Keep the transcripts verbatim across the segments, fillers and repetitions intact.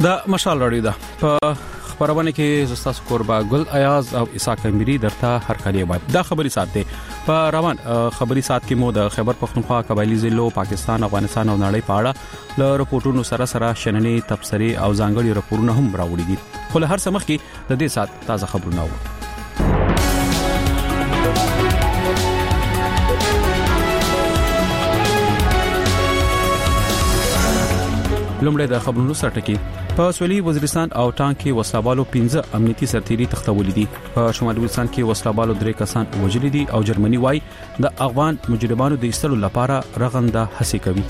دا مشال رادیو ده په خبرونه کې زستا قربا ګل ایاز او اسحاق اميري درته هر کلی وای دا خبري ساتي په روان خبري سات کې مو د خیبر پختونخوا قبایلی ضلعو پاکستان افغانستان او نړۍ په اړه ل رپورټونو سره سره شننې تبصري او ځانګړي رپورټونه هم راوړي دي خو له هر څه مخکې د دې سات تازه خبرونه و لومړی د خبرونو سرټکی په سویلي وزیرستان او ټانک کې وسلوالو پنځه امنیتي سرتيري تختولې دي په شمالي وزیرستان کې وسلوالو درې کسان وژلي دي او جرمني وايي د افغان مجرمانو د ایستلو لپاره رغنده هڅې کوي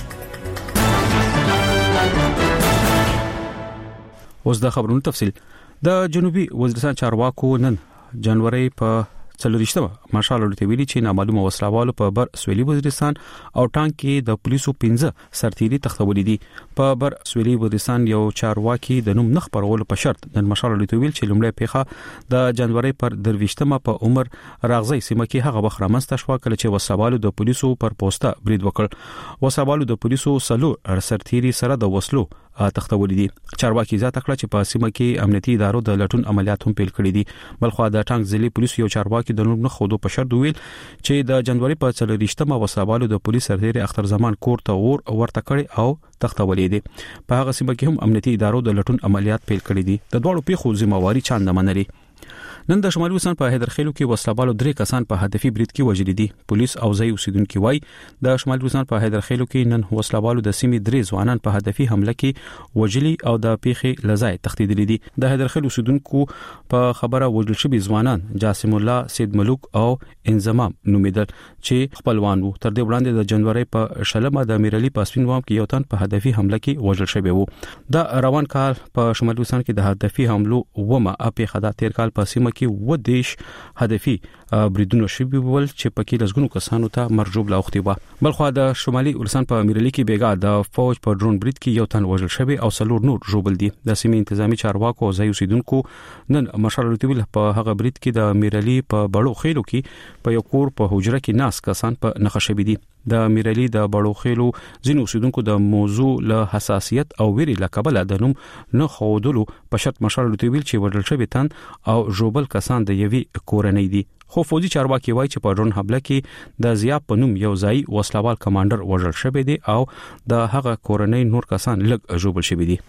اوس د خبرونو تفصیل د جنوبي وزیرستان چارواکو نن جنوري په څلورشتمه مارشال ورته ویلي چې نامعلومه وسلوالو په بر سویلي وزیرستان او ټانک کې د پولیسو پنځه سرتيري تختولې دي په بر سویلي وزیرستان یو چارواکي د نوم نخ پرول په شرط د مارشال ورته ویل چې لومړی پیخه د جنوري پر درويشتمه په عمر راغزي سیمه کې هغه وخت رامنځته شو کله چې وسلوالو د پولیسو پر پوسټه برید وکړ وسلوالو د پولیسو سلو سرتيري سره د وسلو تختولې دي چارواکي ذات کړه چې په سیمه کې امنیتي ادارو د لټون عملیات هم پیل کړي دي بلخو د ټانک ضلع پولیس یو چارواکي د نوم نه خودو په شرط ویل چې د جنوري په څلورشتمه وسلوالو د پولیس سرتيري اختر زمان کور ته ور ورته کړي او تختولې دي په هغه سیمه کې هم امنیتي ادارو د لټون عملیات پیل کړي دي د دوړو پیښو ذمہواری چاند منلي نن د شمالي وزیرستان په حیدرخیلو کې وسلوالو درې کسان په هدفي برید کې وژل دي پولیس او ځای اوسیدونکو وايي د شمالي وزیرستان په حیدرخیلو کې نن وسلوالو د سیمې درې ځوانان په هدفي حمله کې وژلي او د پیښې لزای تختیدلې دي د حیدرخیلو اوسیدونکو په خبره وژل شوی ځوانان جاسم الله سید ملوک او انضمام نومیدل چې خپلوان وو تر دې وړاندې د جنوري په شلمه د میرالي پاسپین وام کې یو تن په هدفي حمله کې وژل شوی وو د روان کال په شمالي وزیرستان کې د هدفي حملو ومه اپې خدا تیر کال په سیمه کې و دیش هدفي بریدونو شوی ول چې پکې لږګونو کسانو ته مرجوب لاوختي و بلخو د شمالي وزیرستان په میرالي کې بیګا د فوج په ډرون برید کې یو تن وژل شوی او څلور نور ژوبل دي د سیمې انتظامی چارواکو او ځای اوسیدونکو نن مشال رتبیل په هغه برید کې د میرالي په بړو خېلو کې په یو کور په حجره کې ناس کسان په نخښه شوی دي د میرالي د بړو خېلو ځینو اوسیدونکو د موضوع له حساسیت او ویري لکبل د نوم نه خودلو په شرط مشال رتبیل چې وژل شوی تن او ژوبل کسان د یوي کورنۍ دي خو فوجي چارواکي وایي چې په ډرون حمله کې د زیاب په نوم یو ځای وسلوال کمانډر وژل شوی دی او د هغه کورنۍ نور کسان لږ ژوبل شوی دي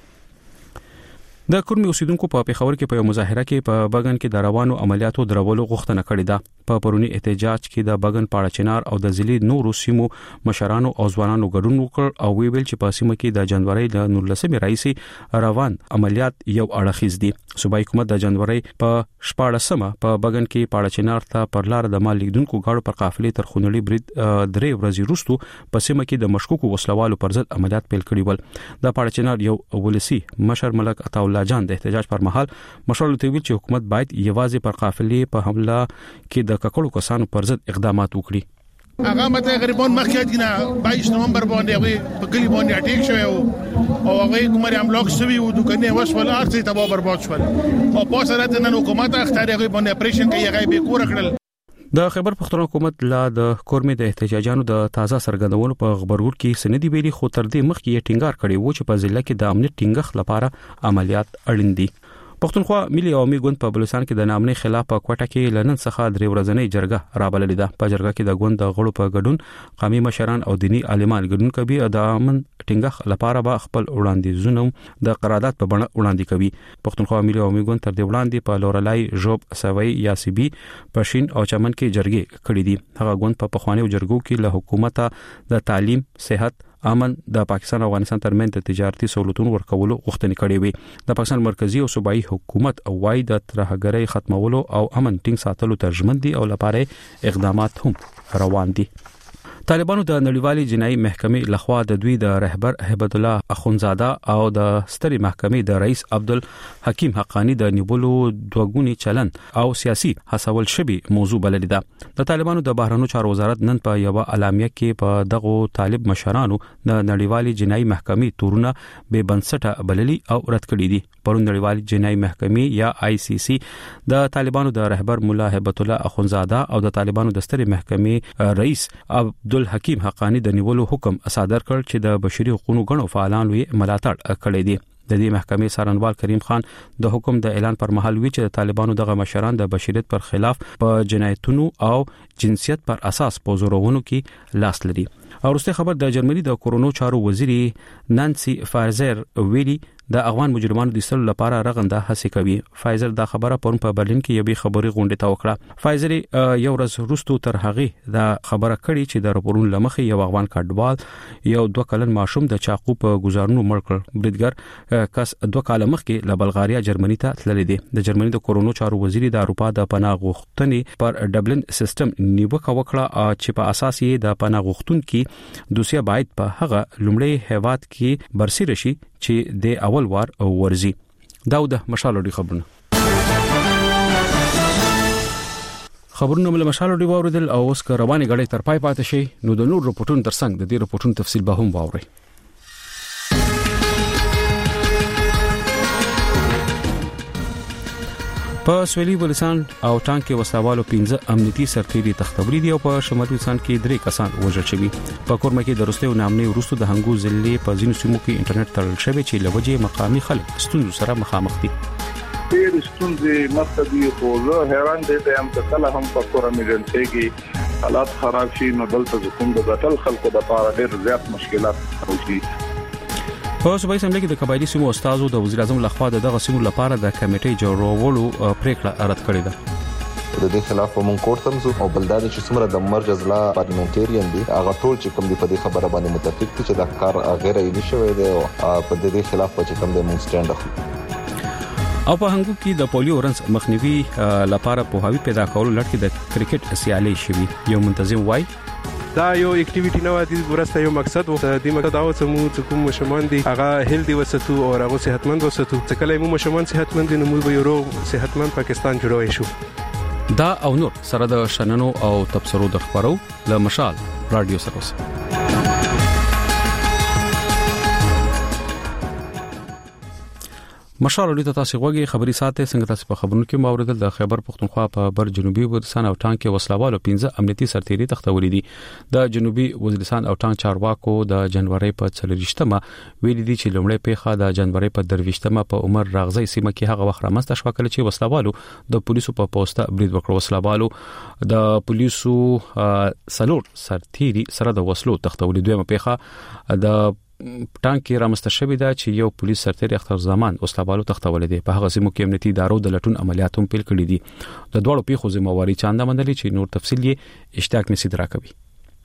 د کورمي اوسیدونکو په پیښور کې په یو مظاهره کې په بغن کې د روانو عملیاتو درولو غوښتنه کړې ده په پرونی احتجاج کې د بغن پاړه چنار او د ضلع نورو سیمو مشرانو او ځوانانو ګډون وکړ او وی ویل چې په سیمه کې د جنوري د نولسمې رئیسي روان عملیات یو اړخیز دي صوبایي حکومت د جنوري په شپاړسمه په بغن کې پاړه چنار ته پر لار د مال لیدونکو غاړو پر قافلې تر خونړي برید درې ورځې وروسته په سیمه کې د مشکوکو وسلوالو پر ضد عملیات پیل کړي ول د پاړه چنار یو ولسی مشر ملک عطا الله جان د احتجاج پر مهال مشال ته ویل چې حکومت باید یوازې پر قافلې په حمله کې د ککړو کسانو پر ضد اقدامات وکړي هغه مته غریبون مخکې دي نه باییس نومبر باندې هغه په کلی باندې اٹیک شوی او هغه کومري املاک سوي او دکانې وسول ارته تباہ برباد شول او په سره د نن حکومت اختیار هغه باندې اپریشن کوي هغه به کور کړل د خیبر پختونخوا حکومت لا د کورمي د احتجاجانو د تازه سرګندونو په خبرګور کې سندې ویلي خو تر دې مخکې یې ټینګار کړی و چې په ضلع کې د امنیت ټینګښت لپاره عملیات اړین دي پښتونخوا ملي عوامي ګوند په بلوچستان کې د نامنې خلاف په کوټه کې لنن څخه درې ورځې جرګه رابللې ده په جرګه کې د ګوند د غړو په ګډون قومي مشران او دینی عالمان ګډون کوي د امن ټینګښت لپاره به خپل وړاندیزونه د قرارداد په بڼه وړاندې کوي پښتونخوا ملي عوامي ګوند تر دې وړاندې په لورلای جوب سوي یاسبي پښین او چمن کې جرګې کړې دي هغه ګوند په پخوانیو جرګو کې له حکومت د تعلیم صحت امن د پاکستان او افغانستان ترمنځ د تجارتي سہولتونو ورکولو غوښتنې کړې وي د پاکستان مرکزی او صوبایي حکومت او وايي د ترهګرۍ ختمولو او امن ټینګ ساتلو ترجمن دي او لپاره اقدامات هم روان دي طالبانو د نړیوالې جنایي محکمې لخوا د دوی د رهبر هبت الله اخونزاده او د ستري محکمې د رئیس عبدالحکیم حقانی د نیولو دوګونی چلن او سیاسي حسول شبي موضوع بلل ده د طالبانو د بهرنیو چارو وزارت نن په یو اعلامیه کې په دغه طالب مشرانو د نړیوالې جنایي محکمې تورونه به بنسټه بللي او رد کړي دي پرون نړیوالې جنایي محکمې یا آی سی سی د طالبانو د رهبر مولا هبت الله اخونزاده او د طالبانو د ستري محکمې رئیس عبدالحکیم حقانی د نیولو حکم صادر کړ چې د بشري حقوقو غړو فعالانو یې ملاتړ کړی دی د دې محکمې څارنوال کریم خان د حکم د اعلان پر مهال وی چې د طالبانو دغه مشران د بشریت پر خلاف په جنایتونو او جنسیت پر اساس په زورونو کې لاس لري. او وروسته خبر د جرمني د کورونو چارو وزیري نانسي فایزر ویلي د افغان مجرمانو د ایستلو لپاره رغنده هڅه کوي. فایزر دا خبره پرون په برلین کې یوې خبري غونډه ته وکړه. فایزر یو ورځ وروسته تر هغه دا خبره کړې چې د رپورټونو لمخې یو افغان کډوال یو دوه کلن ماشوم د چاقو په گزارونو مړ کړ. بریدګر کس دوه کال مخکې له بلغاریا جرمني ته تللی دی. د جرمني د کورونو چارو وزیري د اروپا د پناه غوښتنې پر ډبلن سیستم نیوکه وکړه چې په اساس یې د پناه غوښتونکو دوسیه باید په هغه لومړی هیواد کې برسېره شي چې د اول وار ورزي. داود مشالوډي خبرونه خبرونه مل مشالوډي واوریدل او اوس رواني غړي تر پای پاتې شي نو د نور رپورټونو ترڅنګ د دې رپورټونو تفصیل به هم واوري. په سویلي بلوچستان او ټانک کې وسلوالو پنځه امنیتي سرتیري تختوري دي او په شمالي بلوچستان کې درې کسان وژل شوي. په کورمه کې د روسي نامنې وروسته د هنګو ضلع په ځینو سیمو کې انټرنیټ تړل شوی چې لوجه مقامي خلک ستونزو سره مخامخ دي. ډېر ستونزې مستدي خو زه حیران دي چې هم کله هم په کورم ایجنسي کې حالات خراب شي نو دلته کوم د ټول خلکو د لپاره ډېر زیات مشکلات راوځي. په صوبایي اسمبلی کې د قبایلی سیمو استادو د وزیر اعظم لخوا دغه سیمو لپاره د کمیټې جوړولو پریکړه رد کړې ده. د دې خلاف په مونږ کوړ تمزو او بلداد چې څومره د مرجز لا پارلیمنټریان دي هغه ټول چې کوم دی په دې خبره باندې متفق دي چې دا کار غیر عیني شوی دی او په دې خلاف په کوم دی مونږ سټاند اخلو. او په هنګو کې د پولیو رنس مخنیوي لپاره په هاوی پیدا کولو لړ کې د کرکټ سیالي شوی. یو منتظم وای دا یو اکټیویټی نه و د ورسته یو مقصد و د دې مقصد او چې کوم مشمان دي هغه هیلدي وساتو او هغه صحتمند وساتو چې کله مو مشمان صحتمند دي نو موږ به یو روغ صحتمند پاکستان جوړوي شو. دا او نور سره د شننو او تبصرو د خبرو له مشال رادیو سره مشال لري تاسو غوږی خبري ساته څنګه تاسو په خبرونو کې موریدل د خیبر پختونخوا په بر جنوبي وزیرستان او ټانک کې وسلوالو پنځه امنیتي سرتیري تختوري دي. د جنوبي وزیرستان او ټانک چارواکو د جنوري په څلورشتمه ویل دي چې لومړی پیخه د جنوري په درويشتمه په عمر راغزي سیمه کې هغه وخت رامسته شو کله چې وسلوالو د پولیسو په پوسټه برید وکړ. وسلوالو د پولیسو سلور سرتیري سره د وسلو تختوري دویمه پیخه د ټانک کې رامسته شوې ده چې یو پولیس سرتیری اختر زمان وسلوالو تختول دي. په هغه سیمو کې امنیتي ادارو د لټون عملیات هم پیل کړي دي. د دوړو پیښو ذمہواری چاندا مندلي چې نور تفصیل یې اشتیاق نسید راکوي.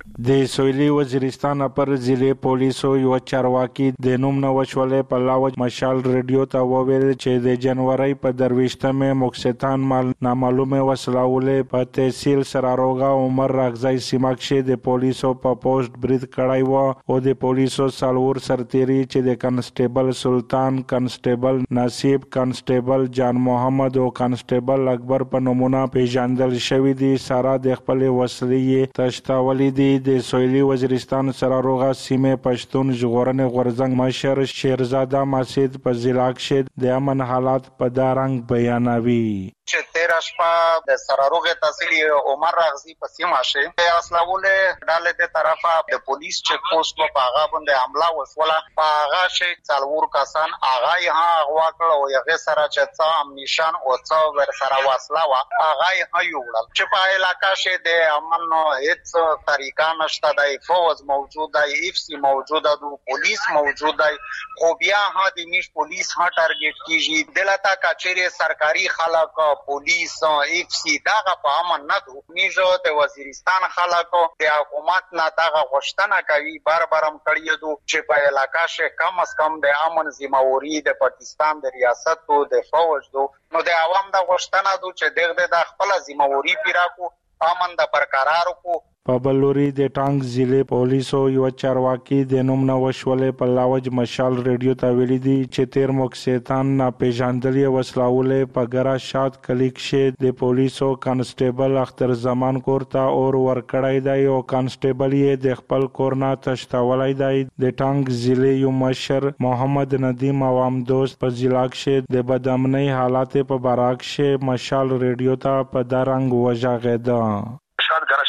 د سویلي وزیرستان پر ضلع پولیسو یو چارواکي د نوم نو وشولې په لاوج مشال ریډیو ته وویل چې د جنوري په درويشتمه مکستان مال نامعلومه وسلاولې په تحصیل سراروغا عمر راغزای سیمه کې د پولیسو په پوسټ برید کړای و او د پولیسو سالور سرتیری چې د کنسټیبل سلطان کنسټیبل نصیب کنسټیبل جان محمد او کنسټیبل اکبر په نمونه پیژندل شوی دي سره د خپل وسلې تشتاولې دي. د سویلي وزیرستان سراروغا سیمه پښتون ژغورنې غورځنګ مشر شیرزاده مسجد په ضلع کې د امن حالات په دارنګ بیانوي. چې تیرا شپه د سراروغه تحصیل عمر راغزي په سیمه شه اسلاوله ډاله ته طرفه د پولیس چک پوسټ په هغه باندې حمله وسوله په هغه شي څلور کسان هغه ها اغوا کړ او هغه سره چې څا امنیشان او څا ور سره واسلا وا هغه ها یوړل چې په علاقه شه د امن نو هیڅ طریقه نشته د فوز موجود دی اف سی موجود دی پولیس موجود دی خو بیا ها د نیش پولیس ها ټارګټ کیږي دلته کچېره سرکاري خلک پولیس اف سی داغه په امن نه دو نیجو د وزیرستان خلکو د حکومت نه داغه غوښتنه کوي بار بارم کړی دو چې په علاقه شه کم از کم د امن ذمہواری د پاکستان د ریاست او د فوج دو نو د عوام د غوښتنه دو چې دغه د خپل ذمہواری پیرا کو امن د برقرار کو. په بلوري د ټانک ضلع پولیسو یو چارواکي د نوم نو وشولې په لاوج مشال ریډیو ته ویلي دي چې تیر مکستان نه پیژندلې وسلاولې په ګرا شاد کلیک شه د پولیسو کانسټیبل اختر زمان کورتا اور ورکړای دی او کانسټیبل یې د خپل کورنا تشتاولای دی. د ټانک ضلع یو مشر محمد ندیم عوام دوست په ضلع کې د بدامنۍ حالات په براک شه مشال ریډیو ته په دارنګ وژغېده. شاد ګرش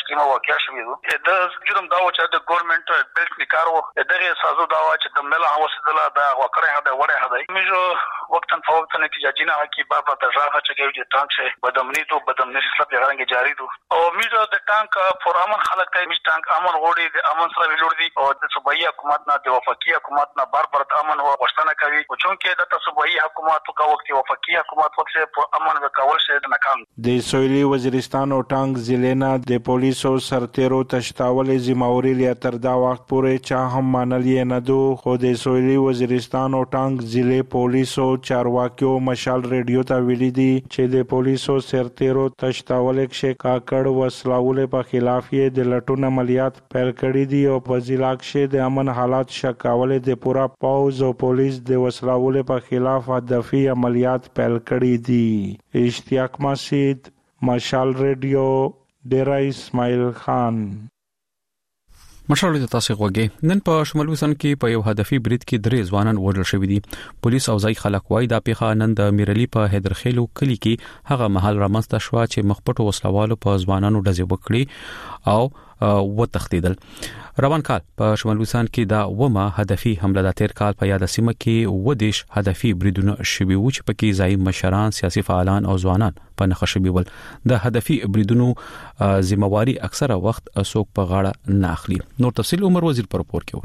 تسلیمه واقع شوې ده د جرم دا و چې د ګورنمنت بیلټ نکارو دغه سازو دا و چې د مل اوسدله دا وکړه هدا وړه هدا میجو وقتن فوقتن نتیجه جنا کی بابا تجربه چې کې ټانک شه بدمنی تو بدمنی سره پیغام جاری دو او میجو د ټانک فورامن خلک ته میج ټانک امن وړي د امن سره ویلور دي او د صوبایي حکومت نه د وفاقي حکومت نه بار بار امن او غوښتنه کوي او چونکې د صوبایي حکومت او وخت وفاقي حکومت وخت په امن وکول شه د ناکام د سویلي وزیرستان او ټانک ضلع نه د پولیسو سرتیرو تشتاول ذمہواری لري تر دا وخت پورې چا هم منل نه دو خو د سویلي وزیرستان او ټانک ضلع پولیسو چارواکیو مشال ریډیو ته ویلي دي چې د پولیسو سرتیرو تشتاول کې کاکړ وسلاول په خلاف یې د لټون عملیات پیل کړي دي او په ضلع کې د امن حالات شکاول د پورا پوز او پولیس د وسلاول په خلاف هدفي عملیات پیل کړي دي. اشتیاق مسجد مشال ریډیو ډیرا اسماعیل خان. مشال د تاسو غوږی نن په شمال وسن کې په یو هدفي برید کې درې ځوانان وژل شوي دي. پولیس او ځای خلک وایي دا پیښه نن د میرلی په هدرخیلو کلی کې هغه محل رامنځته شو چې مخپټو وسلوالو په ځوانانو ډزې وکړي او وتښتیدل. روان کال په شمال وسن کې دا ومه هدفي حمله د تیر کال په یاد سیمه کې ودیش هدفي بریدونه شوي و چې پکې ځای مشران سیاسي فعالان او ځوانان په نخښه شوي ول. د هدفي بریدونو ذمہواری اکثره وخت اسوک په غاړه نه اخلي. نور تفصیل عمر وزیر پر پور کې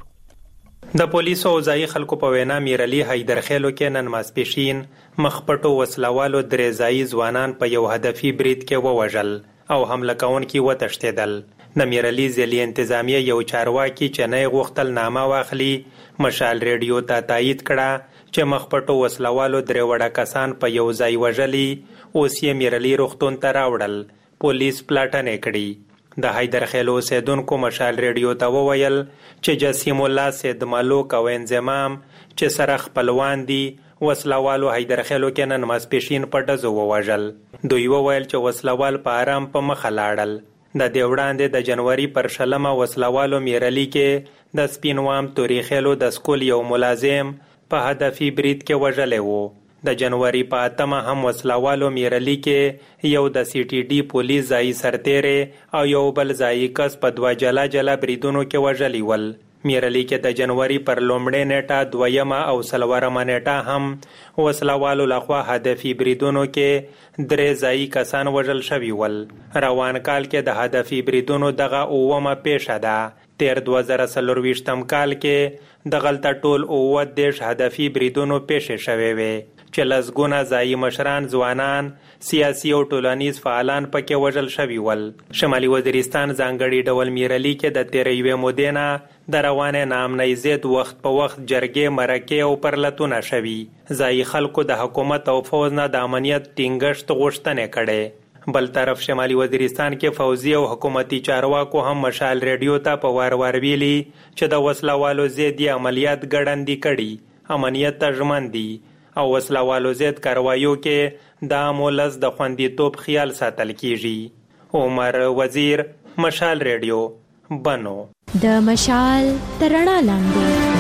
ور د پولیسو او ځای خلکو په وینا میرلی حیدرخیلو کې نن ماسپښین مخپټو وسلوالو درې ځای ځوانان په یو هدفي برید کې ووژل او حمله کوونکي وتښتیدل. د میرلی ضلعي انتظامیه یو چارواکي چې نه غوښتل نامه واخلي مشال ریډیو ته تایید کړه چې مخپټو وسلوالو درې وړه کسان په یو ځای وژلي اوس یې میرلی روغتون ته راوړل. پولیس پلاټنې کړي. د حیدرخیلو اوسیدونکو مشال ریډیو ته وویل چې جسیم الله سید ملوک او انضمام چې سره خپلوان دي وسلوالو حیدرخیلو کې نن ماسپښین په ډزو ووژل. دوی وویل چې وسلوال په آرام په مخه لاړل. د دې وړاندې د جنوري پر شلمه وسلوالو میرلی کې د سپینوام توریخیلو د سکول یو ملازم په هدفي برید کې وژلی و. د جنوري په اتمه هم وسلوالو میرلی کې یو د سی ټي ډي پولیس ځای سرتیری او یو بل ځای کس په دوه جلا جلا بریدونو کې وژلی ول. میرلی کې د جنوري پر لومړۍ نیټه دویمه او څلورمه نیټه هم وسلوالو لخوا هدفي بریدونو کې درې ځای کسان وژل شوي ول. روان کال کې د هدفي بریدونو دغه اومه پیښه ده. تیر دوه زره څلرویشتم کال کې د غلطه ټول اووه دېرش هدفي بریدونو پیښې شوې وې چې لسګونه ځایي مشران ځوانان سیاسي او ټولنیز فعالان پکې وژل شوي ول. شمالي وزیرستان ځانګړي ډول میرلی کې د تیرې یوې مودې نه د روانې ناامنۍ ضد وخت په وخت جرګې مرکې او پرلتونه شوي. ځایي خلکو د حکومت او فوز نه د امنیت ټینګښت غوښتنې کړې. بل طرف شمالي وزیرستان کې فوزي او حکومتي چارواکو هم مشال ریډیو ته په وار وار ویلي چې د وسلوالو ضد عملیات ګړندي کړي امنیت ته ژمن دي او وسلوالو ضد کاروایو کې د مولز د خوندیتوب خیال ساتل کیږي. عمر وزیر مشال ریډیو بنو. د مشال ترڼا لاندې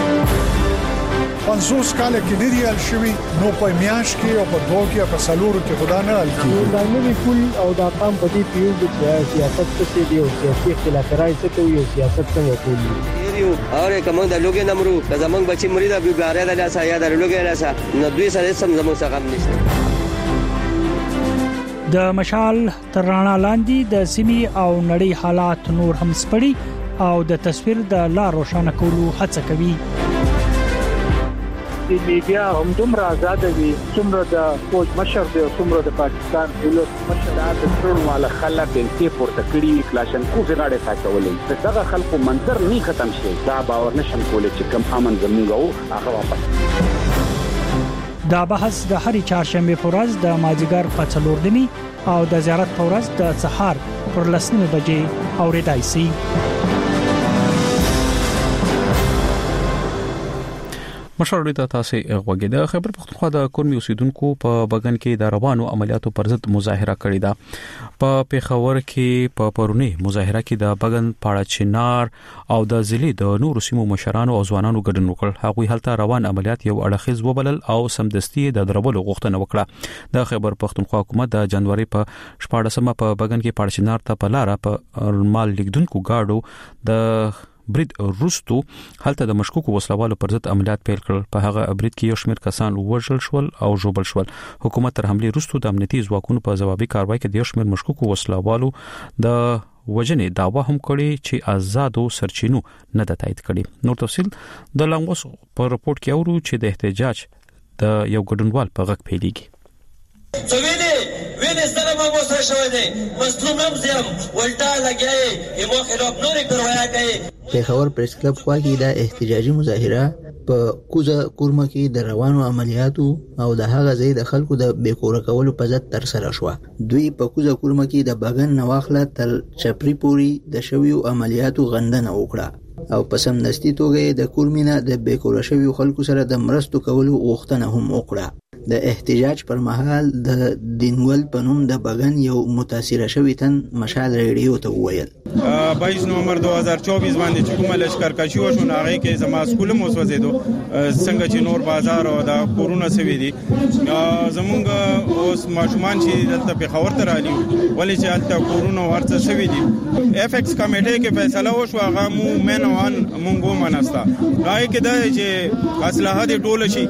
پنځوس کال کې دی ریال شوی نو په میاش کې او په دوه کې په سالورو کې خدا نه ال کې دا نوی پول او دا قام په دې پیو د سیاست څخه دی او سیاسي اختلافات څخه یو سیاست څنګه کوي یو اور کوم د لوګي نمرو د زمنګ بچي مرید ابي ګاره د لاسه یا د لوګي لاسه نو دوی سره سم زموږ څخه هم نشته. د مشال ترڼا لاندې د سیمي او نړۍ حالات نور هم سپړي او د تصویر د لا روښانه کولو هڅه کوي. د میډیا هم دومره آزاد وي څومره د فوج مشر دی او څومره د پاکستان دولت مشر د ټول والا خلک د پورته کړي کلاشنکوف غاړه ساتولې دغه خلکو منظر نه ختم شي دا باور نشم کولای چې کوم امن زموږ هغه واپس. دا بحث د هرې چهارشنبه په ورځ د مازیګر په څلور نیمې او د زیارت په ورځ د سهار پر لسنیمې بجې اورېدای شي. مشال ته تاسو غوږی د خبر پختونخوا د کورمي اوسیدونکو په بغن کې د روانو عملیاتو پر ضد مظاهره کړې ده په پیښور کې په پرونی مظاهره کې د بغن پاړه چنار او د ضلع د نورو سیمو مشرانو او ځوانانو ګډون وکړ هغوی هلته روان عملیات یو اړخیز وبلل او سمدستي د درولو غوښتنه وکړه د خبر پختونخوا حکومت د جنوري په شپاړسمه په بغن کې پاړه چنار ته په لار په مال لیکدونکو گاډو د برید روستو هلته د مشکوکو وسلوالو پر ضد عملیات پیل کړل په هغه برید کې یو شمېر کسان وژل شول او ژوبل شول حکومت تر حمله روستو د امنیتي ځواکونو په ځوابي کاروای کې د یو شمېر مشکوکو وسلوالو د وجنې داوا هم کړی چې آزادو سرچینو نه د تایید کړي نور تفصیل د لنګوس په رپورت کې اورو چې د احتجاج د یو ګډونوال په غږ پیلېږي سویلی وینې سره ما وسره شوی دی مظلوم هم زیم ولټا لګیای ایمو خلاف نورې کروایا کوي پیښور پریس کلب خوا کې د احتجاجي مظاهره په کوزه کورمه کې د روانو عملیاتو او د هغه ځای د خلکو د بیکوره کولو په ضد تر سره شو دوی په کوزه کورمه کې د بغن نواخله تر چپری پوری د شویو عملیاتو غندنه وکړه او په سمدستي توګه د کورمینه د بیکوره شویو خلکو سره د مرستو کولو غوښتنه هم وکړه د احتجاج پر مهال د دینول پنوم د بغن یو متاثر شوی تن مشال ریډیو ته وویل باییس نومبر دو هزار چوبیس باندې چې کومه لشکرکشي وشو هغه کې زما سکول مو وسوځیدو څنګه چې نور بازار او د کورونا سوي دي زمونږ اوس ماشومان چې دلته په خبر تر علي ولې چې دلته کورونا ورته سوي دي اف ایکس کمیټه کې فیصله وشو هغه مو منوان مونږه مناستا راي کې دا چې اصلاحات ټول شي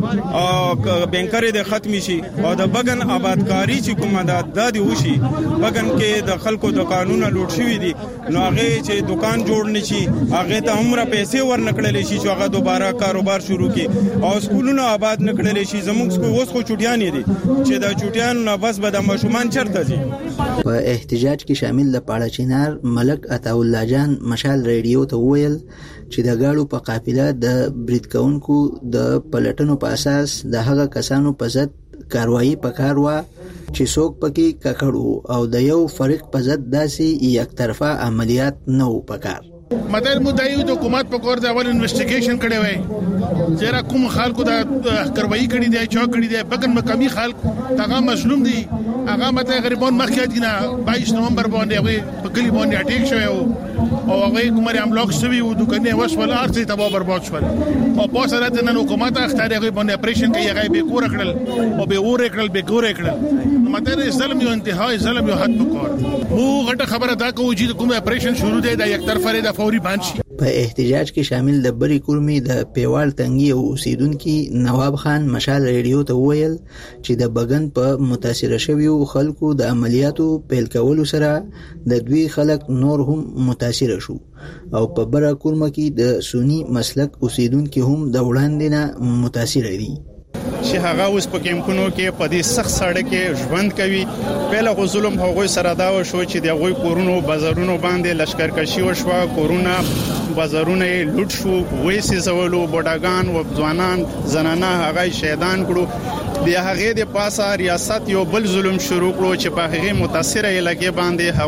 او بنکر د ختمي شي او د بغن آبادکاری چې کومه د دادي وشي بغن کې د خلکو د قانون لوټ شوی دي نو هغه چې دکان جوړ نشي هغه ته عمره پیسې ورنکړل شي چې هغه دوباره کاروبار شروع کړي او سکولونه آباد نکړل شي زموږ سکول اوس خو چټیان دي چې د چټیان نه بس به د مشومان چرته دي په احتجاج کې شامل د پاړه چینار ملک عطا الله جان مشال ریډیو ته ویل چې د گاډو په قافله د برید کونکو د پلټنو په اساس د هغه کسانو په ضد کاروایی پکاروا چې څوک پکې ککړو او د یو فرق په ضد داسې یک طرفه عملیات نه و پکار مدار مدعی د حکومت په کور د اول انویسټیګیشن کړي وای زیرا کوم خلکو د کاروایی کړي دی چا کړي دی بګن مقامی خلک هغه مظلوم دي هغه مته غریبان مخکې دي نه باییس نومبر باندې هغه په کلی باندې اٹیک شوی او هغه کومري املاک سوي او دکانې وسول ارتي تبا برباد شول او په سره د نن حکومت اختیار هغه باندې اپریشن کوي هغه به کور کړل او به اور کړل به کور کړل مته ظلم یو انتهای ظلم یو حد پکور مو غټه خبره دا کوي چې کوم اپریشن شروع دی د یک طرفه د فوري بانشي په احتجاج کې شامل د بری کورمي د پیوال تنګي او اوسیدونکو نواب خان مشال ریډیو ته ویل چې د بغن په متاثر شویو خلکو د عملیاتو پیل کولو سره د دوی خلک نور هم متاثر شو او په بره کورمه کې د سونی مسلک اوسیدونکو هم د وړاندې نه متاثر دي چې هغه اوس په کیمپونو کې په دې سخت سړک کې ژوند کوي پهله خو ظلم هغوی سره دا وشو چې د هغوی کورونو بازارونو باندې لشکرکشي وشوه کورونا بازارونه لوټ شو وېسې زولو بډاګان و ځوانان زنانه هغه شهیدان کړو د هغه د پاسه ریاست یو بل ظلم شروع کړو چې په هغه متاثر علاقې باندې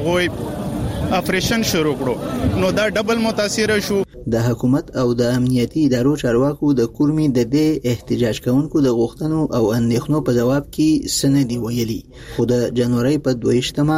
هغوی اپریشن شروع کړو نو دا ډبل متاثر شو د حکومت او د امنیتي ادارو چارواکو د کورمي د دې احتجاج کوونکو د غوښتنو او اندېښنو په جواب کې سندي ویلي خو د جنوري په دویشتمه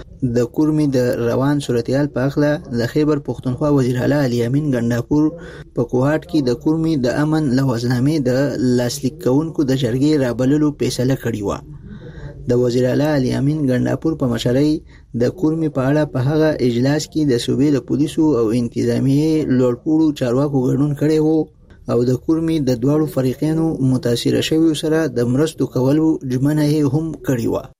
د کورمي د روان صورتحال په اړه د خیبر پښتونخوا وزیر اعلی علي امین ګنداپور په کوهاټ کې د کورمي د امن لوازنامې د لاسلیک کوونکو د جرګې رابللو فیصله کړې و د وزیر اعلی علي امین ګنداپور په مشرۍ د کورمي په اړه په هغه اجلاس کې د صوبې د پولیسو او انتظامیه لوړپوړو چارواکو ګډون کړی وو او د کورمي د دواړو فریقینو متاثر شویو سره د مرستو کولو ژمنه هم کړې و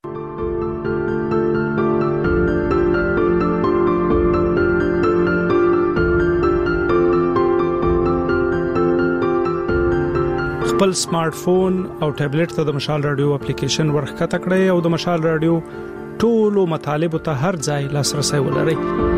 خپل سمارټ فون او ټابلیټ ته د مشال رادیو اپلیکیشن ورخکته کړئ او د مشال رادیو ټولو مطالب ته هر ځای لاسرسي ولرئ.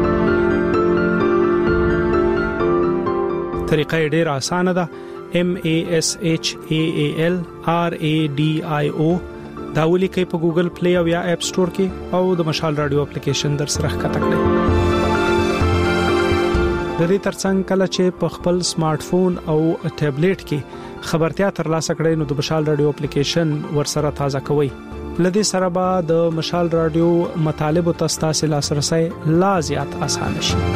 طریقه ډیره اسانه ده. M A S H A A L R A D I O دا ولیکئ په ګوګل پلی او یا اپ سٹور کې او د مشال رادیو اپلیکیشن در سره ښکته کړئ. د دې ترڅنګ کله چې په خپل سمارټ فون او ټابلیټ کې خبرتیا ترلاسه کړئ نو د مشال رادیو اپلیکیشن ورسره تازه کوئ. لدې سره به د مشال رادیو مطالب او تاسو لاسرسي لا زیات آسان شي.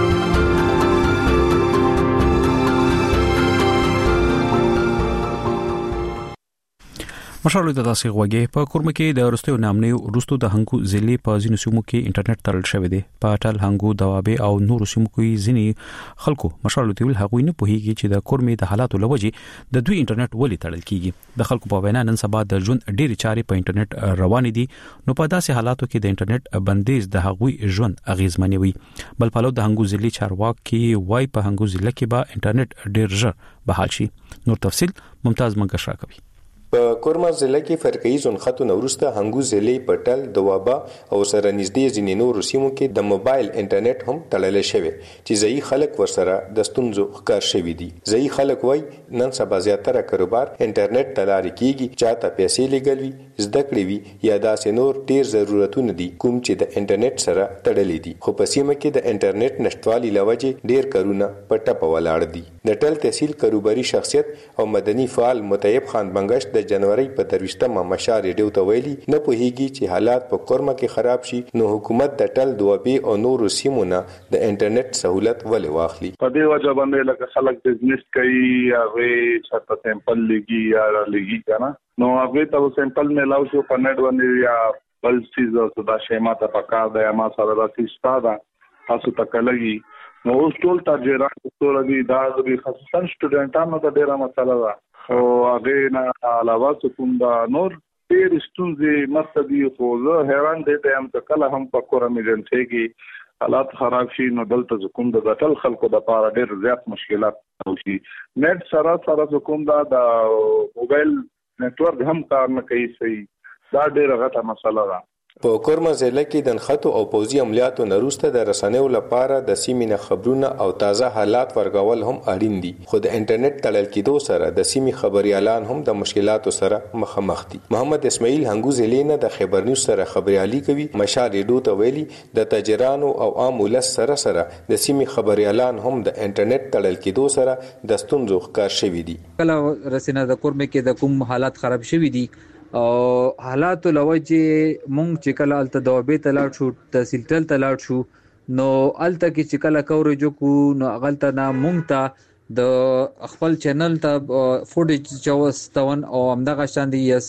مشال د تاسو غوږی په کورم کې د ورستیو نامنیو ورستو د هنګو ضلع په ځینو سیمو کې انټرنیټ تړل شوی دی. په ټل هنګو دوابه او نور سیمو کې ځینی خلکو مشال دیول هغوی نه پوهیږي چې د کورمې د حالاتو لوجې د دوی انټرنیټ ولې تړل کیږي. د خلکو په وینا نن سبا د ژوند ډېری چارې په انټرنیټ روان دي نو په داسې حالاتو کې د انټرنیټ بندیز د هغوی ژوند اغیزمنوي. بل په لور د هنګو ضلع چارواکي وای په هنګو ضلع کې به انټرنیټ ډېر ژر بحال شي. نور تفصيل ممتاز منګش راکوي. په کورما ضلع کې فرقي ځون خطو نورسته هنګو ضلع پټل دوابا او سره نږدې ځینې نور سیمو کې د موبایل انټرنیټ هم تړل شوی چې ځای خلک ورسره د ستونزو ښکار شوی دي. ځای خلک وای نن سبا زیاتره کاروبار انټرنیټ تلاري کیږي، چاته پیسې لګلوي، زده کړې وي یا داسې نور ډیر ضرورتونه دي کوم چې د انټرنیټ سره تړلې دي. خو په سیمه کې د انټرنیټ نشټوالي لوجه ډیر کارونه پټه په ولاړ دي. د ټل تحصیل کاروباري شخصیت او مدني فعال مطیب خان بنگش د جنوري په درويشتمه مشال ریډیو ته ویلي نه پوهیږي چې حالات په کورما کې خراب شي نو حکومت د ټل دوابي او نور سیمونه د انټرنیټ سہولت ولې واخلي. په دې وجه باندې لکه خلک بزنس کوي هغه څه سیمپل لګي یا لګي کنه نو هغه ته سیمپل ملاو شو په نت باندې یا بل چیز او دا شیما ته پکا د ما سره راځي ستاده تاسو تکلګي نو اوس ټول تاجران ټول دي دا د خصوصا سټوډنټانو ته ډیره مسله ده او هغه نه علاوه کوم دا نور ډیر ستونزې مستدي خو زه حیران دي ته هم کله هم په کورم ایجنسي کې حالات خراب شي نو دلته کوم د ټل خلکو د پاره ډیر زیات مشکلات شي. نت سره سره کوم دا د موبایل نتورک هم کار نه کوي صحیح دا ډیره غټه مسله ده. په کورما ضلع کې د خطو او پوزي عملیاتو نروسته د رسنیو لپاره د سیمې خبرونه او تازه حالات ورغول هم اړین دي. خو د انټرنیټ تړل کېدو سره د سیمې خبريالان هم د مشکلاتو سره مخامخ دي. محمد اسماعیل هنګو ضلع نه د خبر نیوز سره خبريالي کوي. مشال ریډیو ته ویلي د تاجرانو او عام ولس سره سره د سیمې خبريالان هم د انټرنیټ تړل کېدو سره د ستونزو ښکار شوي دي. کله رسنه د کورمې کې د کوم حالات خراب شوي دي او حالات لوجه مونږ چې کله الته دوابه تلاړ شو تحصیل تل تلاړ شو نو الته کې چې کله کوریج کو نو غلطه نه مونږ ته د خپل چینل ته فوټیج چوستون او همدغه شاندي یس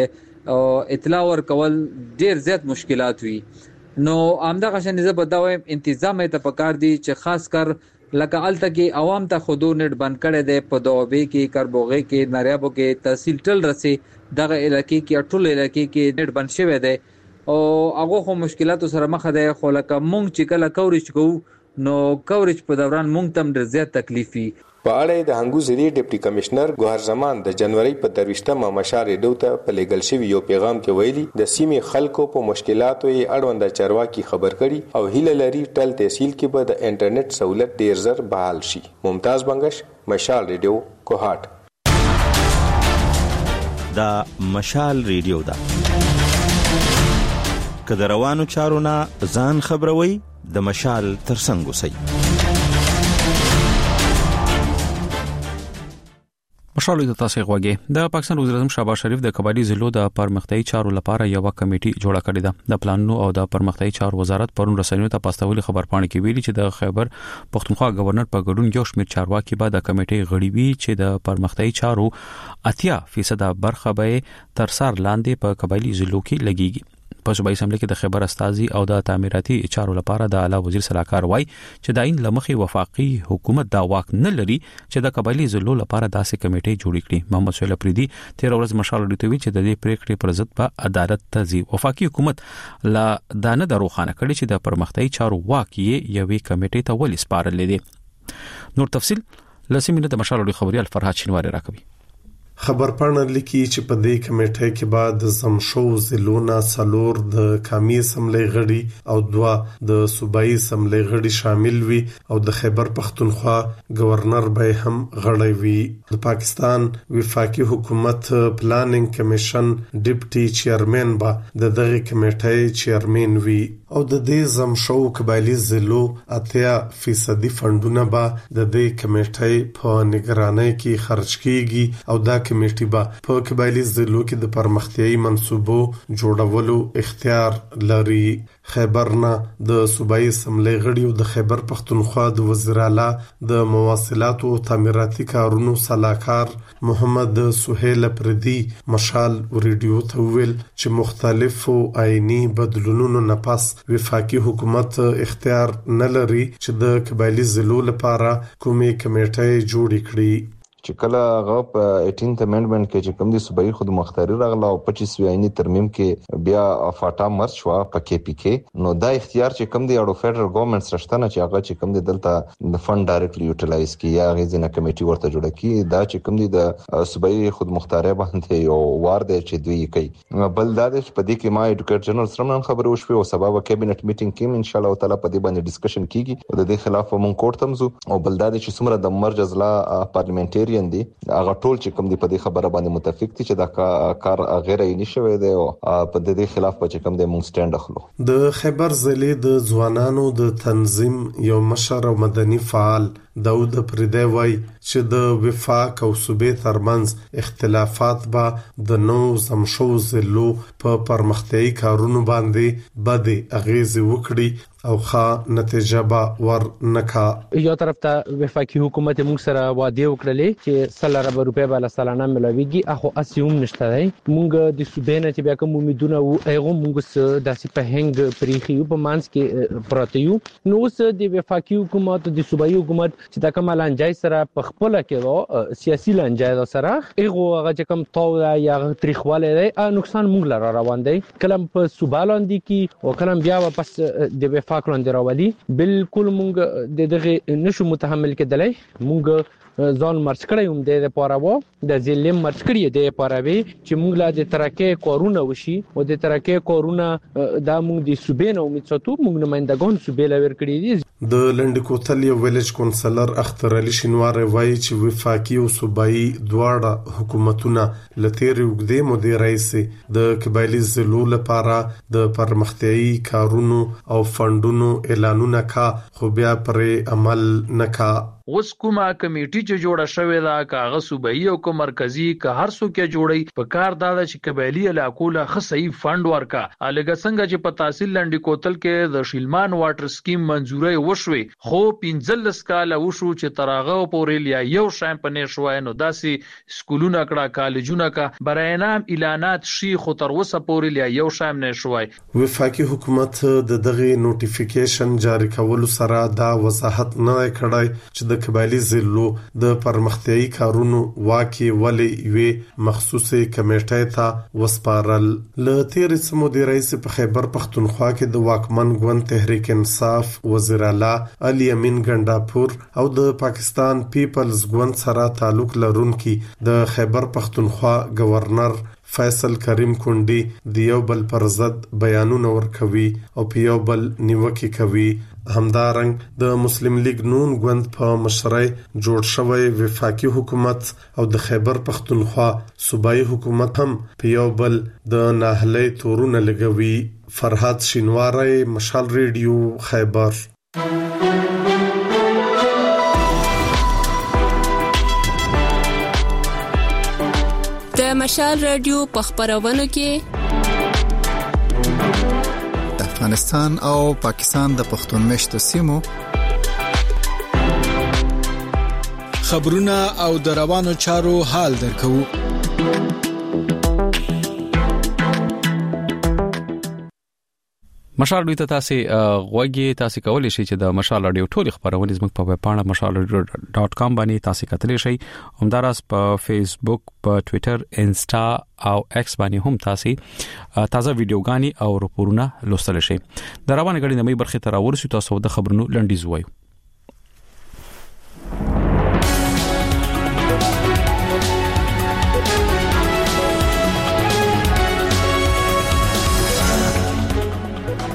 اطلاع ور کول ډیر زیات مشکلات وي نو همدغه شاندي زه بداوم تنظیم ته پکار دي چې خاص کر لکه الته کې عوام ته خودو نت بند کړي دي په دوابه کې کربوغه کې ناریابو کې تحصیل تل رسي دغه علاقې کې ټول علاقې کې نت بند شوی دی او هغه خو مشکلاتو سره مخ ده. خو لکه مونږ چې کله کوریج کوو نو کوریج په دوران مونږ تم ډیر زیات تکلیفي. په اړه د هنګو ضلع ډیپټي کمشنر ګوهر زمان د جنوري په درويشتمه مشال ریډیو ته په لګل شوی یو پیغام کې ویلي د سیمې خلکو په مشکلاتو یې اړوند چارواکي خبر کړي او هیله لري ټل تحصیل کې به د انټرنیټ سہولت ډیر زر بحال شي. ممتاز بنگش مشال ریډیو کوهات. دا مشال ریډیو دا کله روانو چارو نه ځان خبروي د مشال ترڅنګ وسی. مشال د تاسو غوږی د پاکستان وزیر اعظم شهباز شریف د قبایلی ضلعو د پرمختیايي چارو لپاره یو کمیټه جوړه کړې ده. د پلانونو او د پرمختیايي چارو وزارت پرون رسنیو ته پاستولي خبرپاڼه کې ویلي چې د خیبر پختونخوا گورنر په ګډون یو شمېر چارواکي به د کمیټې غړي وي چې د پرمختیايي چارو اتیا فیصد برخه به تر سر لاندې په قبایلی ضلعو کې لګيږي. په صوبایي اسمبلی کې د خیبر استازي او د تعمیراتي چارو لپاره د اعلی وزیر صلاحکار وای چې د عین لمخي وفاقي حکومت دا واک نه لري چې د قبایلی ضلعو لپاره داسې کمیټې جوړ کړي. محمد سهیل اپریدي تیر ورځ مشال ډیټوي چې د دې پریکړې پر ضد په عدالت ته ځي. وفاقي حکومت لا دانه دروخانه کړي چې د پرمختیايي چارو واک یې یوې کمیټې ته ولې سپارل دي. نور تفصيل لسمینه د مشال خبريال فرهاد شینواری راکوي. خبرپاڼه لیکي چې په دې کمیټه کې بعد د زمشو زلونا سلور د قومي اسمبلی غړي او دوا د صوبایي اسمبلی غړي شامل وي او د خیبر پختونخوا گورنر به هم غړی وي. د پاکستان وفاقي حکومت پلانینګ کمیشن ډیپټي چیرمن با د دغه کمیټې چیرمن وي او د دې زمشو قبایلی زلو اتیا فیصدي فندونه با د دې کمیټې په نگرانی کې خرج کیږي او دا کمیټه به په قبایلی زلو کې د پرمختیايي منصوبو جوړولو اختیار لري. خیبرنا د صوبایي اسمبلی غړي او د خیبر پختونخوا د وزیر اعلی د مواصلات او تعمیراتي کارونو صلاحکار محمد سهیل پردي مشال ریډیو ته ویل چې مختلفو آئینی بدلونونو نه پس وفاقي حکومت اختیار نه لري چې د قبایلی زلو لپاره کومې کمیټې جوړې کړي. چې کله هغه په اټینث امندمنت کې چې کوم دي صوبایي خود مختاری راغله او پچیس آئینی ترمیم کې بیا فاټا مرچ وا په کې پی کې نو دا اختیار چې کوم دي اړو فدرال ګورنمنت سرشتنه چې هغه چې کوم دي دلته د فند ډایرکټلی یوټیلایز کی یا غیزنه کمیټي ورته جوړه کی دا چې کوم دي د صوبایي خود مختاری باندې یو وار دی چې دوی کوي. بل دا چې په دې کې ما ایډوکیټر جنرال سره خبرو شوې او سبا په کابینټ میټینګ کې ان شاء الله تعالی په دې باندې ډسکشن کیږي او د دې خلاف مونږ کوړ تمزو او بل دا چې څومره د مرج ازلا پارلیمنټری دي هغه ټول چې کوم دی په دې خبره باندې متفق دي چې دا کار غیر عیني شوی دی او په دې خلاف چې کوم دی مونږ سټاند اخلو. د خیبر ضلع د ځوانانو د تنظیم یو مشر او مدني فعال داود پردی وای چې د وفاق او صوبې ترمنځ اختلافات به د نو زمشو زلو په پرمختیايي کارونو باندې بده اغیزه وکړي او ښه نتیجه به ور نکا. یو طرف ته وفاقي حکومت موږ سره وعده وکړلې چې سل ارب روپیا به سالانه ملويږي اخو اسيوم نشته دی. موږ د صوبې نه چې بیا کوم امیدونه او هغه موږ داسې په هنګ پریخي په مانس کې پراته یو نو اوس د وفاقي حکومت د صوبایي حکومت چې دا کوم لانجای سره په خپل کې سیاسي لانجای سره هغه هغه چې کوم تاو یا تاریخواله دی نقصان موږ لاره روان دی. کلم په صوبالاندې کې او کلم بیا واپس د وفاق لاندې راولي بالکل موږ د دغه نشو متحمل کېدلای. موږ ځان مرچ کړی هم د لپاره وو د ځلې مرچ کړی د لپاره وی چې موږ لا د ترکه کورونه وشي او د ترکه کورونه د موږ د صوبې نه امید ساتو موږ نمائندګان صوبې لور کړی دي. د لنډکوتل یو ویلج کونسلر اختر علي شینوار وایي چې وفاقي او صوبایي دواړه حکومتونه لتیر وګدې مدیرای سي د قبایلی زلو لپاره د پرمختیايي کارونو او فندونو اعلانونه کا خو بیا پرې عمل نکا. اوس کومه کمیټي چې جوړه شوې ده کاغه صوبایي او کو مرکزی که هر څوک جوړي په کار دا چې قبایلی علاقو له خصي فند ورکا الګ څنګه چې په تحصیل لنډی کوتل کې د شیلمان واټر سکیم منزوري وشوي خو پنځلس کال وشو چې تراغه پورې لیا یو شایم پنې شوای نو داسي سکولونه کړه کالجونه کا براینام اعلانات شي خو تر اوسه پورې لیا یو شایم نه شوای. وفاقي حکومت د دغه نوټیفیکیشن جاری کولو سره دا وضاحت نه کړای چې د قبایلی زلو د پرمختیايي کارونو واکي ولې وی مخصوصه کمیټه ته وسپارل. ل تیر سمودي رئیس په خیبر پختونخوا کې د واکمن ګوند تحریک انصاف وزیر اعلی علي امین ګنداپور او د پاکستان پیپلز ګوند سره تعلق لرونکي د خیبر پختونخوا گورنر فیصل کریم کونډي د یو بل پر ضد بیانونه ورکوي او په یو بل نیوکه کوي. همدارنګ د مسلم لیگ نون ګوند په مشرۍ جوړ شوی وفاقي حکومت او د خیبر پختونخوا صوبایي حکومت هم په یو بل د ناهلي تورونه لګوي. فرحات شینواری، مشال ریډیو، خیبر. د مشال رادیو په خبرونو کې افغانستان او پاکستان د پښتون مشتو سیمو خبرونه او د روانو چارو حال درکو. مشال ډیو ته تاسو غوږی تاسو کولی شئ چې د مشال رادیو ټول خبرونه زموږ په ویب پاڼه مشال رادیو ډاټ کام باندې تاسو کتلی شئ. همداراز په فیسبوک، په ټوئیټر، انسټا او ایکس باندې هم تاسو تازه ویډیوګانی او راپورونه لوستل شئ. د روانه غړي نمې برخه تر ورسې تاسو د خبرونو لنډیز وایو.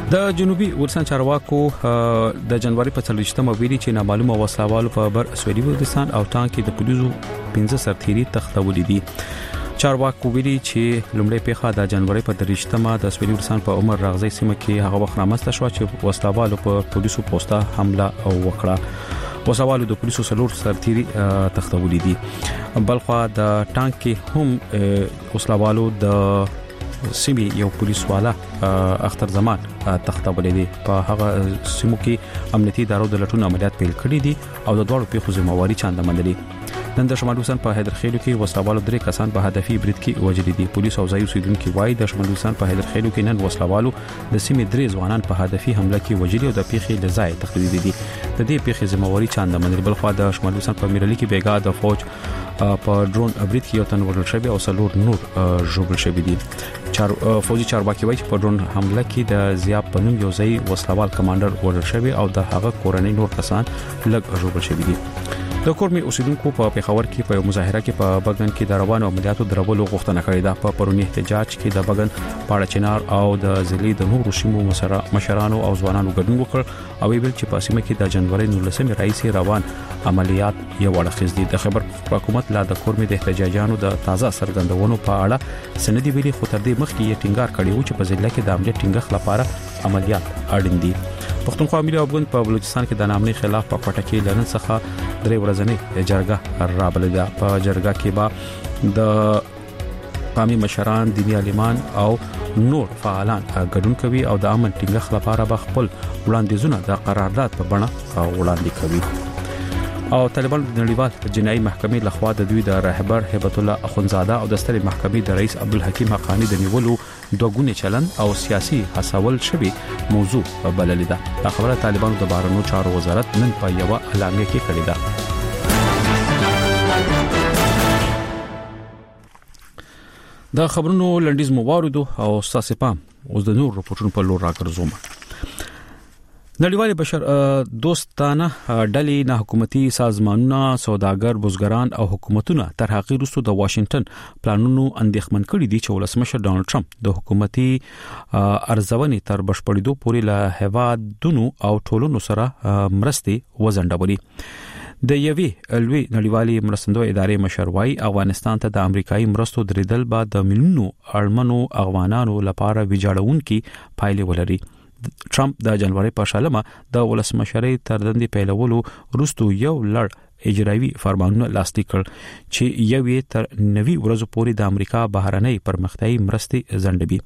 د جنوبي ورسان چارواکو د جنوري په څلوېښتمه ویلي چې نامعلومه وسلوالو په بر سویلي وزیرستان او ټانک کې د پولیسو پنځه سرتيري تختولې دي. چارواکو ویلي چې لومړی پیښه د جنوري په دریشتمه د سویلي وزیرستان په عمر راغزي سیمه کې هغه وخت رامسته شو چې وسلوالو په پولیسو پوسټه حمله او وکړه. وسلوالو د پولیسو سلور سرتيري تختولې دي. بلخوا د ټانک کې هم وسلوالو د سیمه یو پولیس والا اختر زمان تختولې دي. په هغه سیمو کې امنیتي ادارو د لټون عملیات پیل کړي دي او د دوړو پیښو ذمہواری چاند مندلي. نن د شمال وزیرستان په حیدرخیلو کې وسلوالو درې کسان په هدفي برید کې وژل دي. پولیس او ځایي اوسیدونکو وايي د شمال وزیرستان په حیدرخیلو کې نن وسلوالو د سیمې درې ځوانان په هدفي حمله کې وژل او د پیښې لزای تخدید دي. د دې پیښې ذمہواری چاند مندلي. بلخوا د شمال وزیرستان په میرلی کې بیګا د فوج په ډرون برید کې یو تن وژل شوی او څلور نور ژوبل شوی دي. چار فوجي چارواکي وایي چې په ډرون حمله کې د زیاب پنوم یو ځای وسلوال کمانډر وژل شوی او د هغه کورنۍ نور کسان لږ ژوبل شوی دي. د کورمي اوسیدونکو په پیښور کې په مظاهره کې په بغن کې د روانو عملیاتو درولو غوښتنه کړې ده. په پرونی احتجاج کې د بغن پاړه چنار او د ضلع د نورو سیمو مشرانو او ځوانانو ګډون وکړ او ویل چې په سیمه کې د جنوري نولسمې راځي روان عملیات یو اړخیز دي. د خبر حکومت لا د کورمي د احتجاجانو د تازه سرګندونو په اړه سندې ویلي خو تر دې مخکې یې ټینګار کړی و چې په ضلع کې د امنیت ټینګښت لپاره عملیات اړین دي. پښتونخوا ملي افغان په بلوچستان کې د نامنۍ خلاف په کوټه کې لرن څخه درې ورځې جرګه رابلل ده. په جرګه کې به د قومي مشران، دیني عالمان او نور فعالان ګډون کوي او د امن ټینګښت لپاره به خپل وړاندیزونه د قرارداد په بڼه وړاندې کوي. او طالبان د نړیوال جنایي محکمې لخوا د دوی د رهبر هبت الله اخونزاده او د سترې محکمې د رئیس عبدالحکیم حقانی د نیولو دوګونی چلن او سیاسي حسول شوی موضوع بللې ده. دا خبره طالبانو د بهرنیو چارو وزارت نن په یو اعلامیه کې کړې ده. دا خبرونو لنډیز مواردو او ساسې پام اوس د نور رپورټونو په لور راګرځوم. نړیوال بشر دوستانه ډلې نه حکومتي سازمانونه، سوداګر، بزګران او حکومتونه تر هغه وروسته د واشنگټن پلانونو اندېښمن کړي دي چې ولسمشر ډانلډ ټرمپ د حکومتي ارزونې تر بشپړېدو پورې له هیوادونو او ټولنو سره مرستې وزنډولي. د یوې لوی نړیوالې مرستندوی ادارې مشروعي افغانستان ته د امریکایي مرستو درېدل بعد د ملیونو اړمنو افغانانو لپاره ویجاړونکي پایلې ولري. ټرمپ د جنوري په شلمه د ولسمشرۍ تر دندې پیلولو وروسته یو لړ اجرایي فرمانونه لاسلیک کړ چې یو یې تر نوي ورځې پورې د امریکا بهرنۍ پرمختیايي مرستې ځنډوي.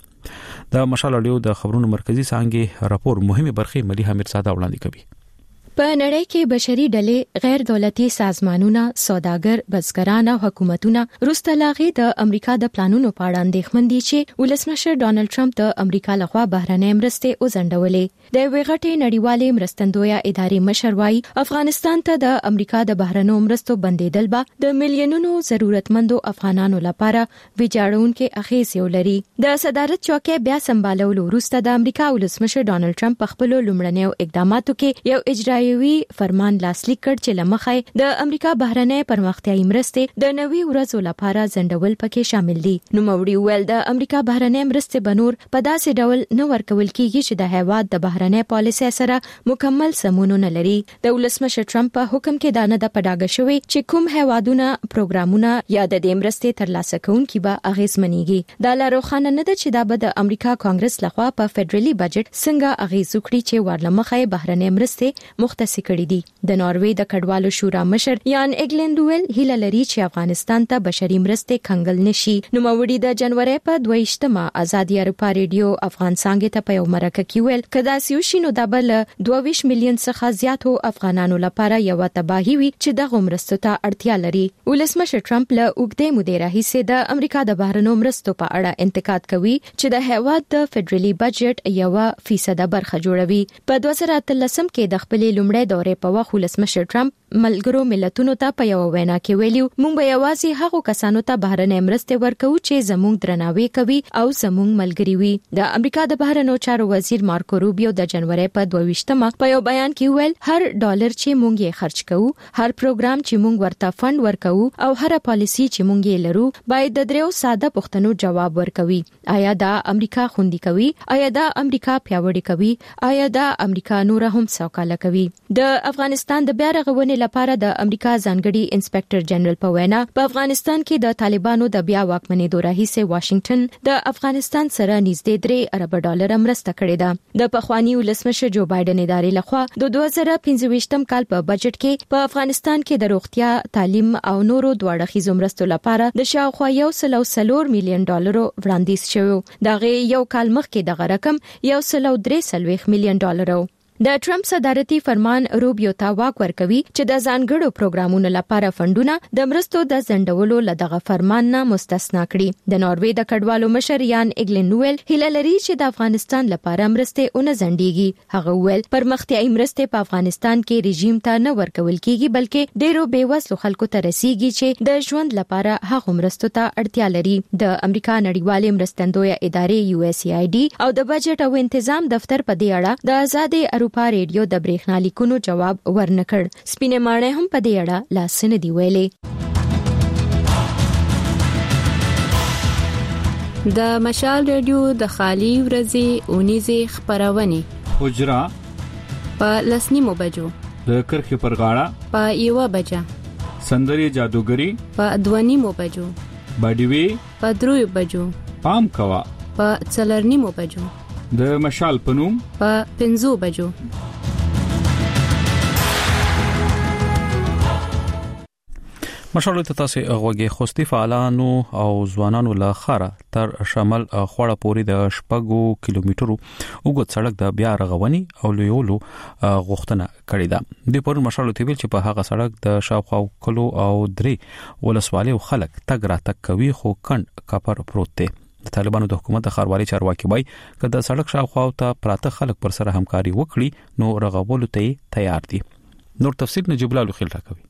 د مشال اډیو د خبرونو مرکزی څنګه راپور مهمه برخه ملي حمید ساده وړاندې کوي. په نړۍ کې بشري ډلې، غیر دولتي سازمانونه، سوداګر، بزګران او حکومتونه روسته لاغې د امریکا د پلانونو په اړه اندېښمن دي چې ولسمشر ډانلډ ټرمپ د امریکا لخوا بهرنۍ مرستې وزنډولې. د ویغټې نړیوالې مرستندویه ادارې مشر وايي افغانستان ته د امریکا د بهرنیو مرستو بندیدل به د میلیونونو ضرورتمندو افغانانو لپاره ویجاړونکي اغیزې ولري. د صدارت چوکۍ بیا سمبالولو وروسته د امریکا ولسمشر ډانلډ ټرمپ په خپل لومړنیو اقداماتو کې یو اجرایي فرمان لاسلیک کړ چې لمخې د امریکا بهرنۍ پرمختیايي مرستې د نوي ورځو لپاره ځنډول پکې شامل دي. نو موړي ویل د امریکا بهرنۍ مرستې بنور په داسې ډول نه ورکول کیږي چې د هیواد د بهرنۍ پالیسۍ سره مکمل سمون نه لري. د ولسمشر ټرمپ په حکم کې دانه د پډاګه شوی چې کوم هیوادونه پروګرامونه یا د دې مرستې ترلاسه کوونکي به اغیزمنېږي. دا لا روښانه نه ده چې دا به د امریکا کانګرس لخوا په فدرالي بجټ څنګه اغیز وکړي چې ورلمخې بهرنۍ مرستې مختص کړي دي. د ناروې د کډوالو شورا مشر یان اګلند ویل هیله لري چې افغانستان ته بشري مرستې کنګل نشي. نو موړي د جنوري په دویشتمه ازادي اروپا ریډیو افغان څنګه ته په یو مرکه کې ویل کدا سیوشینو د بل دوه ویشت میلیون څخه زیاتو افغانانو لپاره یو تباہي وي چې د مرستو ته اړتیا لري. ولسمشر ټرمپ له اوګدې مودې راهیسې د امریکا د بهرنیو مرستو په اړه انتقاد کوي چې د هیواد د فدرالي بجټ یو فیصد برخه جوړوي. په دوه زره اتلسم کې د خپل لومړی دورې په وخت ولسمشر ټرمپ ملګرو ملتونو ته په یو وینا کې ویلو موږ به یوازې هغو کسانو ته بهرنۍ مرستې ورکوو چې زموږ درناوی کوي او زموږ ملګري وي. د امریکا د بهرنیو چارو وزیر مارکو روبیو د جنوري په دوه ویشتمه په یو بیان کې ویل هر ډالر چې موږ یې خرج کوو، هر پروګرام چې موږ ورته فند ورکوو او هر پالیسی چې موږ یې لرو باید د دریو ساده پوښتنو جواب ورکوي. آیا دا امریکا خوندي کوي؟ آیا دا امریکا پیاوړی کوي؟ آیا دا امریکا نور هم سوکاله کوي؟ د افغانستان د بیا رغونې لپاره د امریکا ځانګړي انسپکټر جنرال په وینا په افغانستان کې د طالبانو د بیا واکمنېدو راهیسې واشنگټن د افغانستان سره نږدې درې ارب ډالر مرسته کړې ده. د پخوانی ولسمشر جو بایدن ادارې لخوا د دوه زره پنځه ویشتم کال په بجټ کې په افغانستان کې د روغتیا، تعلیم او نورو دواړه خیزو مرستو لپاره د شاوخوا یو سل او څلور میلیون ډالرو وړاندیز شوی. دغه یو کال مخکې دغه رقم یو سل او درې څلوېښت میلیون ډالرو. د ټرمپ صدارتي فرمان روبیو ته واک ورکوي چې د ځانګړو پروګرامونو لپاره فندونه د مرستو د ځنډولو له دغه فرمان نه مستثنا کړي. د ناروې د کډوالو مشر یان ایګلن نوویل هیله لري چې د افغانستان لپاره مرستې اون ځنډيږي. هغه ویل پرمختیایي مرستې په افغانستان کې رژیم ته نه ورکول کیږي بلکې ډیرو بیوسلو خلکو ته رسیږي چې د ژوند لپاره هغه مرستو ته اړتیا لري. د امریکا نړیوالې مرستندوی ادارې یو اس ای آی ډي او د بجټ او انتظام دفتر په دې اړه د آزادې اروپا ریډیو د برېښنا لیکونو جواب ورنکړ. سپینې ماڼۍ هم په دې اړه لاس نه دی ویلي. د مشال ریډیو د خالي ورځې اونیزه خبرونه حجرا په لسنیمو بجو، د کرخې پر غاړه په یو بجه، سندري جادوګری په دوانیمو بجو، باډیوي په دریو بجو، پام کوا په څلرنیمو بجو، د مشال پنوم په پنځو بجو. مشال ته تاسو غوږی خوستي فعالانو او ځوانانو له خاره تر شمال خوړه پوري د شپږو کیلومترو وګت سړک د بیا رغونی او لیولو غوښتنه کړې ده. د پرون مشال ته ویل چې په هغه سړک د شاوخوا کلو او درې ولسوالۍ خلک تګ را تک کوي خو کند کاپر پروت دی. د طالبانو د حکومت د خاروالي چارواکي وایي چې د سړک شاوخوا ته پراته خلک پر سره همکاري وکړي نو رغولو ته تیار دي. نور تفصیل نجیب الله خیل راکوي.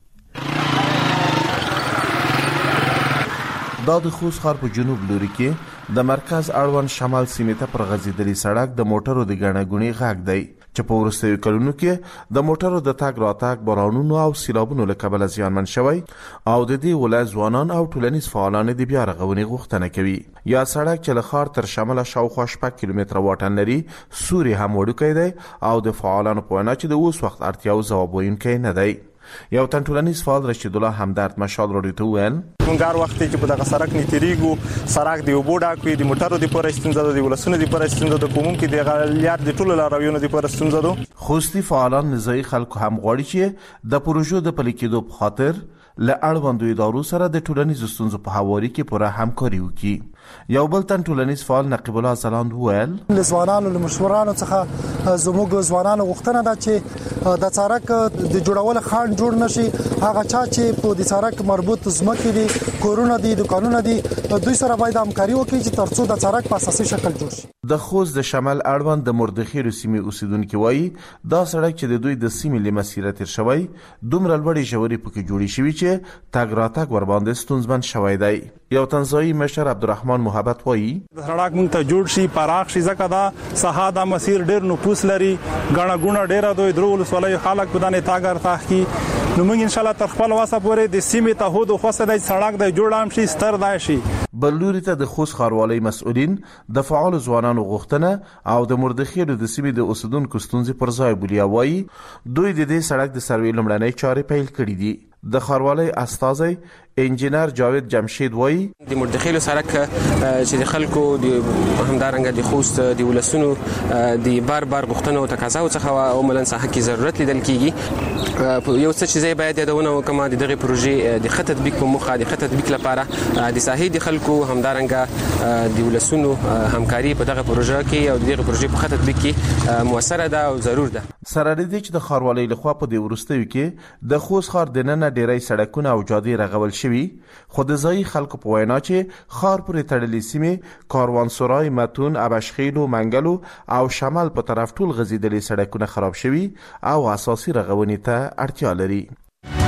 دا د خوست ښار په جنوب لوري کې د مرکز اړوند شمال سیمې ته پر غځېدلي سړک د موټرو د ګڼه ګوڼې غږ دی چې په وروستیو کلونو کې د موټرو د تګ راتګ بارانونو او سیلابونو له کبله زیانمن شوی او د دې ولایت ځوانان او ټولنیز فعالان د بیا رغونې غوښتنه کوي. یا سړک چې له ښار تر شماله شاوخوا شپږ کیلومتره واټن لري سوري هم وړوکی دی او د فعالانو په وینا چې د اوس وخت اړتیاو ځواب ویونکی نه دی. یو تن ټولنیز فعال رشید الله همدرد مشال راډیو ته ویل مونږ هر وخت چې په دغه سړک نه تیریږو سړک دی وبو ډاکوي د موټرو د پوره ستونزه د ولسونو د پوره ستونزه د کوم کې د غلیار د ټولو لارویونو د پوره ستونزه ده. خوستي فعالان نزاعي خلکو هم غواړي چې د پروژو د پلي کېدو په خاطر له اړوندو ادارو سره د ټولنیزو ستونزو په هواري کې پوره همکاري وکړي. یو بل تن ټولنیز فعال نقیب الله زلاند وویل د ځوانانو له مشورانو څخه زموږ ځوانانو غوښتنه ده چې د سړک د جوړول خان جوړ نشي. هغه چا چې په دې سړک مربوط ځمکې دي، کورونه دي، دکانونه دي، دوی سره باید همکاري وکړي چې ترڅو د سړک په اساسي شکل جوړ شي. د خوست د شمال اړوند د مردخیلو سیمې اوسیدونکو وایي دا سړک چې د دوی د سیمې له مسیره تیر شوی دومره لوړې ژورې پکې جوړې شوي چې تګ راتګ ور باندې ستونزمن شوی دی. یو تنزایی مشر عبدالرحمن محبت وایي د سړک مونږ ته جوړ شي پراخ شي ځکه دا ساحه مسیر ډیر نفوس لري، غاڼه ګونه ډیره دوی درو ولسوالۍ خلک په دانه تاګر تاخي. نو موږ ان شاء الله تر خپل واسه پورې د سیمې ته هود خو سره د سړک د جوړام شي ستر دی شي. بلوري ته د خوست ښاروالۍ مسؤلین د فعال ځوانانو غوښتنه او د مردخیلو د سیمې د اوسیدونکو ستونزې پر ځای بولیا وایي دوی د دې سړک د سروې لمړنۍ چارې پیل کړې دي. د ښاروالۍ استازی انجینر جاوید جمشید وایي د مردخیلو سړک چې د خلکو د همدارنګه د خوست د ولسونو د بار بار غوښتنو او تقاضاو څخه او عملاً ساحه کې ضرورت لیدل کیږي. یو څه چې زه باید یادونه وکم د دغه پروژې د خط تطبیق په مخه د خط تطبیق لپاره د ساحې د خلکو همدارنګه د ولسونو همکاري په دغه پروژه کې او دغه پروژې په خط تطبیق کې موثره ده او ضرور ده. سره دې چې د ښاروالۍ لخوا په دې وروستیو کې د خوست ښار دننه ډیری سړکونه او جادې رغول شوي خو د ځایي خلکو په وینا چې ښار پورې تړلې سیمې کاروانسرای، متون، ابشخیلو، منګلو او شمال په طرف ټول غځېدلي سړکونه خراب شوي او اساسي رغونې ته اړتیا لري.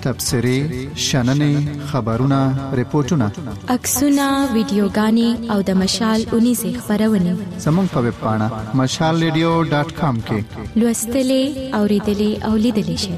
تبصرې شننې خبرونه ریپورتونه عکسونه ویډیوګانې او د مشال اونې خبرونه زموږ په ویب پاڼه مشال ریډیو ډاټ کام کې لوستلې اوریدلې او لیدلې شئ.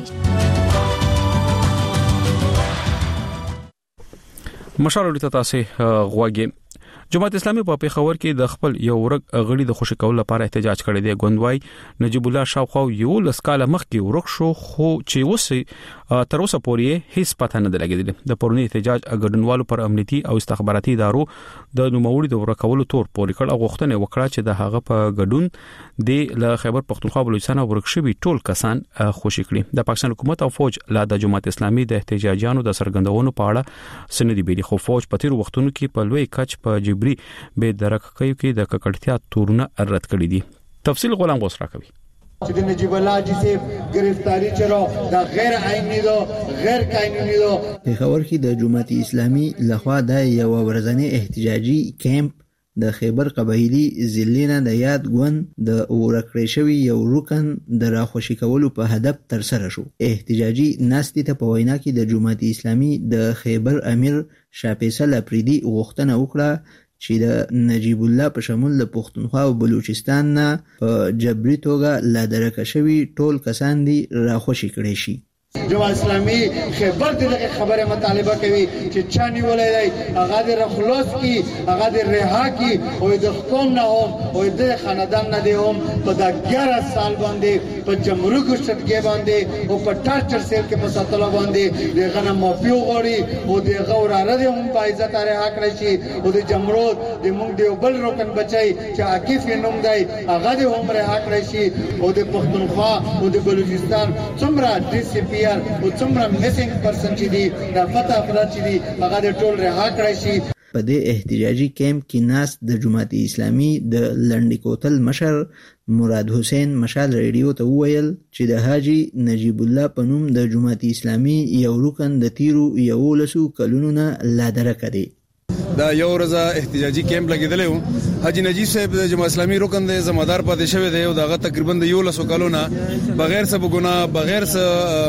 مشال ورته تاسو غواګي جماعت اسلامي په پیښور کې د خپل یو ورګ غړي د خوشی کول لپاره احتجاج کړی دی. غوندوای نجیب الله شاوخو یو لسکاله مخکې ورک شو خو چې وسی تر اوسه پورې هیڅ پته نه لګیدل. د پرونی احتجاج غډنوالو پر امنیتي او استخباراتي ادارو د نوموړي د ورکولو تور پورې کړ او غوښتنه وکړه چې د هغه په غډون د خیبر پختونخوا بلوچستان ورکشوي ټول کسان خوشی کړي. د پاکستان حکومت او فوج لا د جماعت اسلامي د احتجاجانو د سرګندونو په اړه سندې بیري خو فوج په تیر وختونو کې په لوی کچ په جبري به درکې کې د ککړتیا تورونه رد کړی دي. تفصیل غلام غوس راکوي. چې د نجیب الله جی سے گرفتاری چرو دا غیر آئینی دو غیر قانوني دو. پیښور کې د جماعت اسلامي لخوا د یو ورځنی احتجاجي کیمپ د خیبر قبایلی ضلعینه د یاد ګوند د ورکړې شوی یو رکن د راخوشي کولو په هدف تر سره شو. احتجاجي ناستې ته په وینا کې د جماعت اسلامي د خیبر امیر شاه فیصل اپریدي غوښتنه وکړه چې د نجیب الله په شمول د پښتونخوا او بلوچستان نه په جبري توګه لا درکه شوی ټول کسان دي راخوشي کړي شي. جماعت اسلامي خبر دغه خبره مطالبه کوي چې چاني ولې دی هغه د خلاص کی هغه د رها کی او د حکم نه هم او د خاندان نه دی هم په د اګیاره سال باندې په جمهوریت شتګي باندې او په ټارچر سیل کې په ساتلو باندې دغه نه مافیو غوري او د غوراره دی هم په عزت رها کړی شي او د جمهوریت د مونږ دی بل رکن بچي چې عاقف نوم دی هغه دی هم رها کړی شي او د پښتونخوا او د بلوچستان څومره ډي سي پی او څومره میسنګ پرسن چې دي دا پتا افراد چې دي هغه د ټول رها کړی شي. په دې احتجاجي کیمپ کې ناس د جماعت اسلامي د لنډی کوتل مشر مراد حسین مشال ریډیو ته وویل چې د حاجی نجیب الله په نوم د جماعت اسلامي یو رکن د تیرو یو لسو کلونو نه لا درکه دی. دا یو ورځه احتجاجي کیمپ لګیدلی و. حاجی نجیب صاحب د جماعت اسلامي رکن د زمادار پاتې شوی دی او دغه تقریبا د یو لسو کلونه بغیر څه ګناه بغیر څه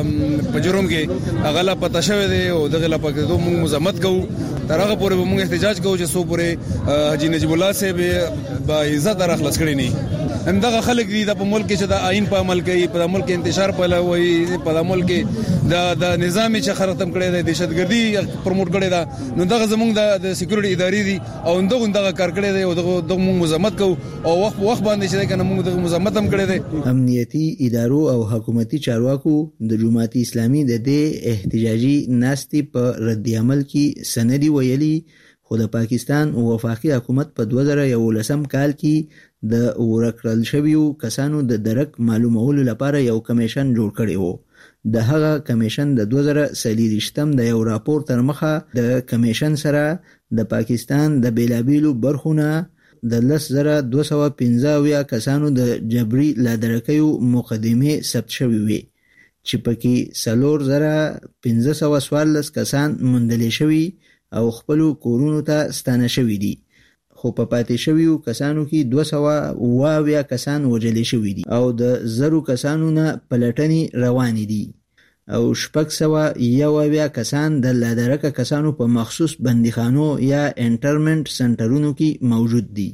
په جرم کې هغه لا پاتې شوی دی او دغه لا پاتې دوه موږ مزمت کوو تر هغه پورې موږ احتجاج کوو چې سو پورې حاجی نجیب الله صاحب با عزت راخلاص کړي نه. همدغه خلک دي د په ملک کې چې د آئین په عمل کوي په ملک انتشار په لوي په ملک د د نظام چې ختم کړي د دهشتګردي پروموټ کړي دا نو دغه زمونږ د سکیورټي ادارې دي او دغه دغه کار کړي دي او دغه موږ مزمت کوو او وخت وخت باندې چې کنه موږ دغه مزمت هم کړي دي. امنیتي ادارو او حکومتي چارواکو د جماعت اسلامي د دې احتجاجي ناستې په رد عمل کې سندي ویلي خو د پاکستان وفاقي حکومت په دوه زره یولسم کال کې د ورکړل شویو کسانو د درک معلومولو لپاره یو کمیشن جوړ کړی وو. د هغه کمیشن د دوه زره څلوېښتم د یو راپور تر مخه د کمیشن سره د پاکستان د بیلابیلو برخونه د لس زره دوه سوه پنځه اویا کسانو د جبري لادرکیو مقدمې ثبت شوې وي چې پکې څلور زره پنځه سوه څوارلس کسان موندل شوي او خپل کورونو ته ستانه شوي دي. خو په پاتې شویو کسانو کې دوه سوه اووه اویا کسان وژل شوي دي او د زرو کسانو نه پلټنې روانې دي او شپږ سوه یو اویا کسان د لادرکه کسانو په مخصوص بندیخانو یا انټرمنټ سنټرونو کې موجود دي.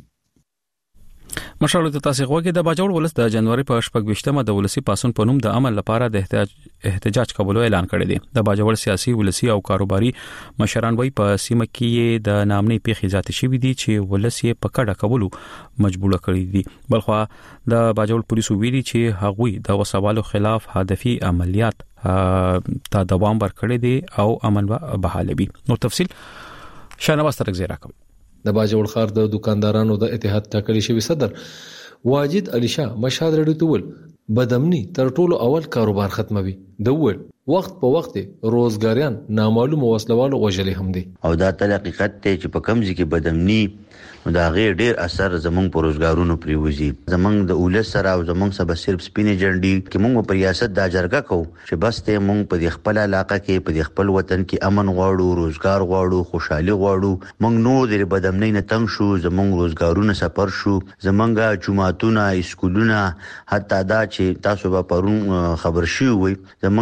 مشال ته تاسو غوږی د باجوړ ولس د جنوري په شپږ ویشتمه د ولسی پاسون په نوم د عمل لپاره د احتجاج احتجاج کولو اعلان کړی دی. د باجوړ سیاسي ولسی او کاروباري مشران وای په سیمه کې د نامنې پیښې ذات شوې دي چې ولسی په کډه کولو مجبور کړی دي. بلخو د باجوړ پولیسو ویلي چې هغوی د وسوالو خلاف هدفي عملیات ته دوام ورکړي دي او امن بحالوي. نو تفصيل شانواز ترک زیرا کوي. د باجوړ ښار د دکاندارانو د اتحاد ټاکلي شوی صدر واجد علي شاه مشهد رډو تول بدامني تر ټولو اول کاروبار ختموي. د ول وخت په وخت روزګاریان نامعلوم وسلوالو وژلې هم دي او دا تل حقیقت ته چې په کمزې کې بدامني نو دا غیر ډیر اثر زمونږ په روزګارونو پریوزي. زمونږ د اولس سره او زمونږ سبا صرف سپینې جنډي کې مونږ په ریاست دا جرګه کوو چې بس ته مونږ په خپل علاقه کې په خپل وطن کې امن غواړو، روزګار غواړو، خوشحالي غواړو. مونږ نو د بدامنۍ نه تنګ شو، زمونږ روزګارونه سفر شو، زمونږ جماعتونه، اسکولونه، حتی دا چې تاسو به پرون خبر شوي وي زمونږ یو روز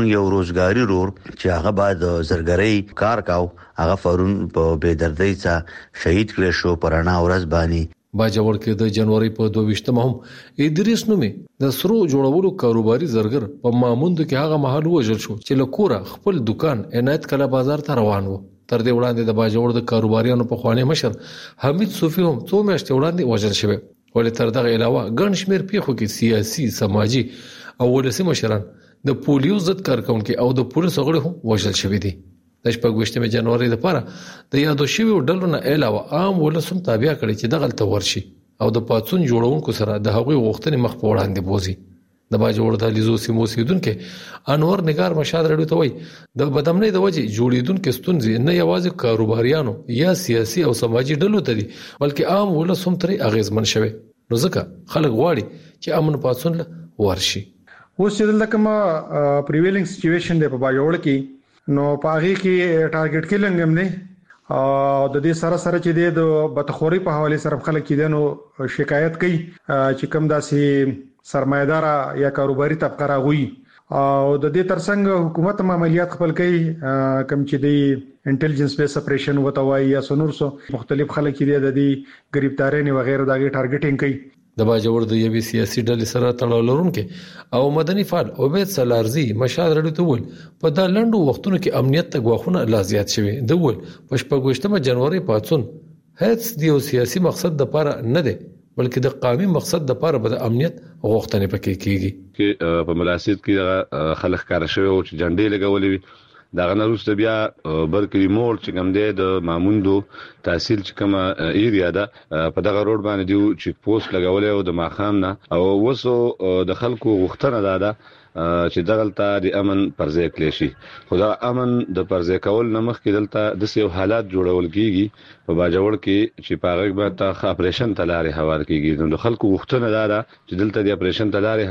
روزګاری رور چې هغه بعد زرګرۍ کار کاو هغه فورن په بيدردۍ څخه شهید کړ شو پرانا ورځ باندې باجوړ کې د جنوري په دوه هم ادریس نومي د سرو جوړولو کاروباري زرګر په ماموند کې هغه محل وژل شو چې لکوره خپل دکان عنایت کله بازار ته روان و. تر دې وړاندې د باجوړ د کاروباریانو په خواني مشر حمید صوفي هم څو میاشتې وړاندې وژل شوی. ولې تر دغه علاوه ګڼ شمېر پیښو کې سیاسي سماجی او ولسي مشران د پولیو ضد کارکونکو او د پولیسو غړي هم وژل شوی دي. د شپږ جنوري لپاره د یادو شویو ډلو نه علاوه عام ولسم تابع کړي چې دغه ته ورشي او د پاتون جوړونکو سره د هغوی غوښتنې مخ په وړاندې بوزي. د باجوړ د لیزو سیمو سیدونکو انور نگار مشاد رډو ته وای د بدامنۍ د وجې جوړیدونکو ستونزې نه یوازې کاروباریانو یا سیاسي او سماجی ډلو ته دي بلکې عام ولسم ترې اغیزمن شوي. نو ځکه خلک غواړي چې امن پاتون ورشي. اوس چې دلته کومه پریویلینګ سچويشن دی په باجوړ کې نو پاغي کې ټارګټ کیلنګ هم نه او د دې سره سره چې د بدخوري په حواله سره خلک کې دنو شکایت کوي چې کوم داسې سرمایدار یا کاروباري طبقه راغوي او د دې ترڅنګ حکومت عملیات خپل کوي کوم چې دی انټيليجنس بیس اپریشن وته وای یا سنورسو مختلف خلک کې د دې غریبداري نه وغیرہ دغه ټارګټینګ کوي. د باجوړ د یوې سیاسي ډلې سره تړاو لرونکي او مدني فعال عبید سلارزي مشاد رډو ته ول په دا لندو وختونو کې امنیت ته غواخونه لا زیات شوي. د ول په شپږم جنوري پاتون هیڅ دیو سیاسي مقصد د پاره نه دی بلکې د قومي مقصد د پاره به د امنیت غوښتنې پکې کیږي. کې په ملاسید کې خلک کار شوی او چې جنډې لګولې وي دا غنروسته بیا برکلی مول چې کوم دی د ماموندو تحصیل چې کوم ایریا ده په دغه روډ باندې دی چې پوسټ لګولې او د ماخام نه او وسو د خلکو غوښتنه ده ده چې دغلته د امن پرځای کړی شي. خدا امن د پرځای کول نمخ کې دلته د سیو حالات جوړول کیږي په باجوړ کې چې پاغه به تا اپریشن تلاري حواله کیږي. نو خلکو غوښتنه ده ده چې دلته د اپریشن تلاري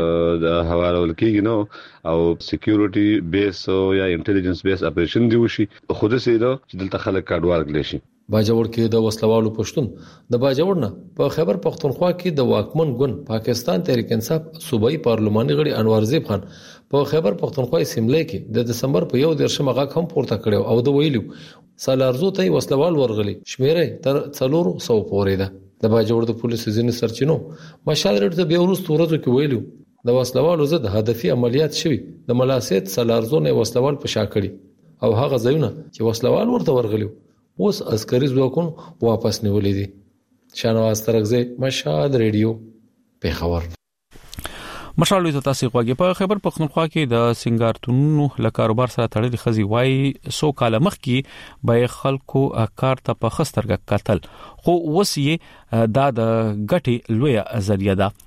حواله ول کیږي نو او سکیورټي بیس یا انټيليجنس بیس اپریشن دی وشي خود سي دا چې دلته خلک کډوال کړي شي. باجوړ کې د وسلوالو پښتون د باجوړ نه په خیبر پختونخوا کې د واکمن ګوند پاکستان تحریک انصاف صوبایي پارلماني غړي انور زیب خان په خیبر پختونخوا اسمبلی کې د دسمبر په یو دیرشم غاک هم پورته کړو او د ویلو سالارزو ته وسلوال ورغلي شمیره تر څلور سو پورې ده. د باجوړ د پولیسو ځینې سرچینو مشاهده ته به ورسته ورځو کې ویلو د وسلوالو ضد هدفي عملیات شوي د ملاسیت سالارزو نه وسلوال په شاکړي او هغه ځایونه چې وسلوال ورته ورغلي اوس عسکري ځواکونه واپس نیولې دي. شانواز ترغزه مشهد ریډیو پیښور. مشالوي ته تاسو غواګي په خیبر پختونخوا کې د سنگارتونو له کاروبار سره تړلې خزي وای سو کال مخ کې به خلکو کار ته په خسترګه قتل خو وسیه دا د غټي لوی ذریعہ ده.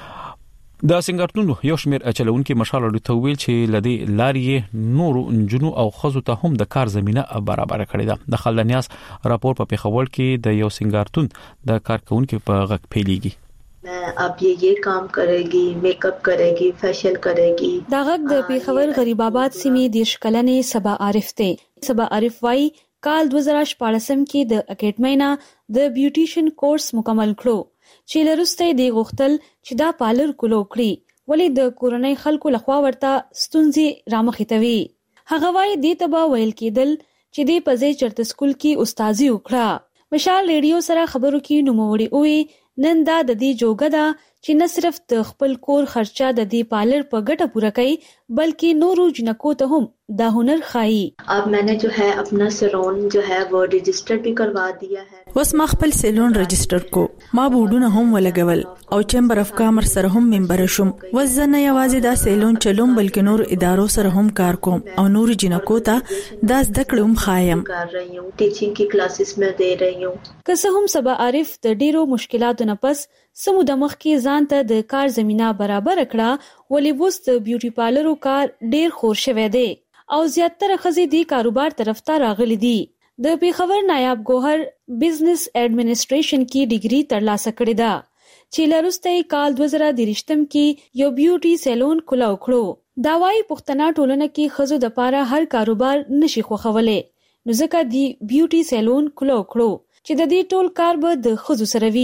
د سنگارتونو یو شمیر چلونکو مشالوي ته ویل چې لدی لارې نور انجنو او خزو ته هم د کار زمينه برابر کړې ده. د خلنیاس راپور په پیښور کې د یو سنگارتون د کارکونکو په غږ پیلېږي. अब ये ये काम करेगी, मेकअप करेगी, फेशियल करेगी. دا غږ د پیښور غریب آباد سیمې د شکلنې سبا عارف ته سبا عارف وای کال دوه زره شپږ کې د اکیډمۍ نه د بیوټیشن کورس مکمل کړو چې لرسته دی غوښتل چې دا پالر کولو کړی ولې د کورنۍ خلکو لخوا ورته ستونزې رامخېتوي. هغه وای دې تبا ویل کېدل چې دې پځې چرته سکول کې استادي وکړه. مشال ریډیو سره خبرو کې نوموړي وې نن دا د دې جوګه ده چې نه صرف د خپل کور خرچه د دې پالر په ګټه پوره کوي بلکې نورو جنکو ته هم دا هنر خایي. अब मैंने जो है अपना सैलून जो है वो रजिस्टर भी करवा दिया है. وس ما خپل سیلون رجستر کو ما بورډونه هم ولګول او چمبر اف کامرس سره هم ممبر شوم. وزنه یوازې دا سیلون چلوم بلکې نور ادارو سره هم کار کوم او نور جنکو ته دا زده کړم خایم कर रही हूँ टीचिंग की क्लासेस में दे रही हूँ. که څه هم سبا عارف د ډیرو مشکلاتو نه پس سمو د مخ کې ځان ته د کار زمينه برابر کړه ولې وس د بیوټي پارلرو کار ډیر خور شوه دی او زیاتره خزي دی کاروبار طرف ته راغلي دي. د پیښور نایاب ګوهر بزنس ایڈمنسټریشن کې ډیګري ترلاسه کړې ده چې لروسته کال دوه زره درشتم کې یو بیوټي سیلون کلاو کړو. دا وايي پښتنه ټولنه کې خزو د پاره هر کاروبار نشي خوخولې نو ځکه دی بیوټي سیلون کلاو کړو چې د دې ټول کار به د خزو سره وي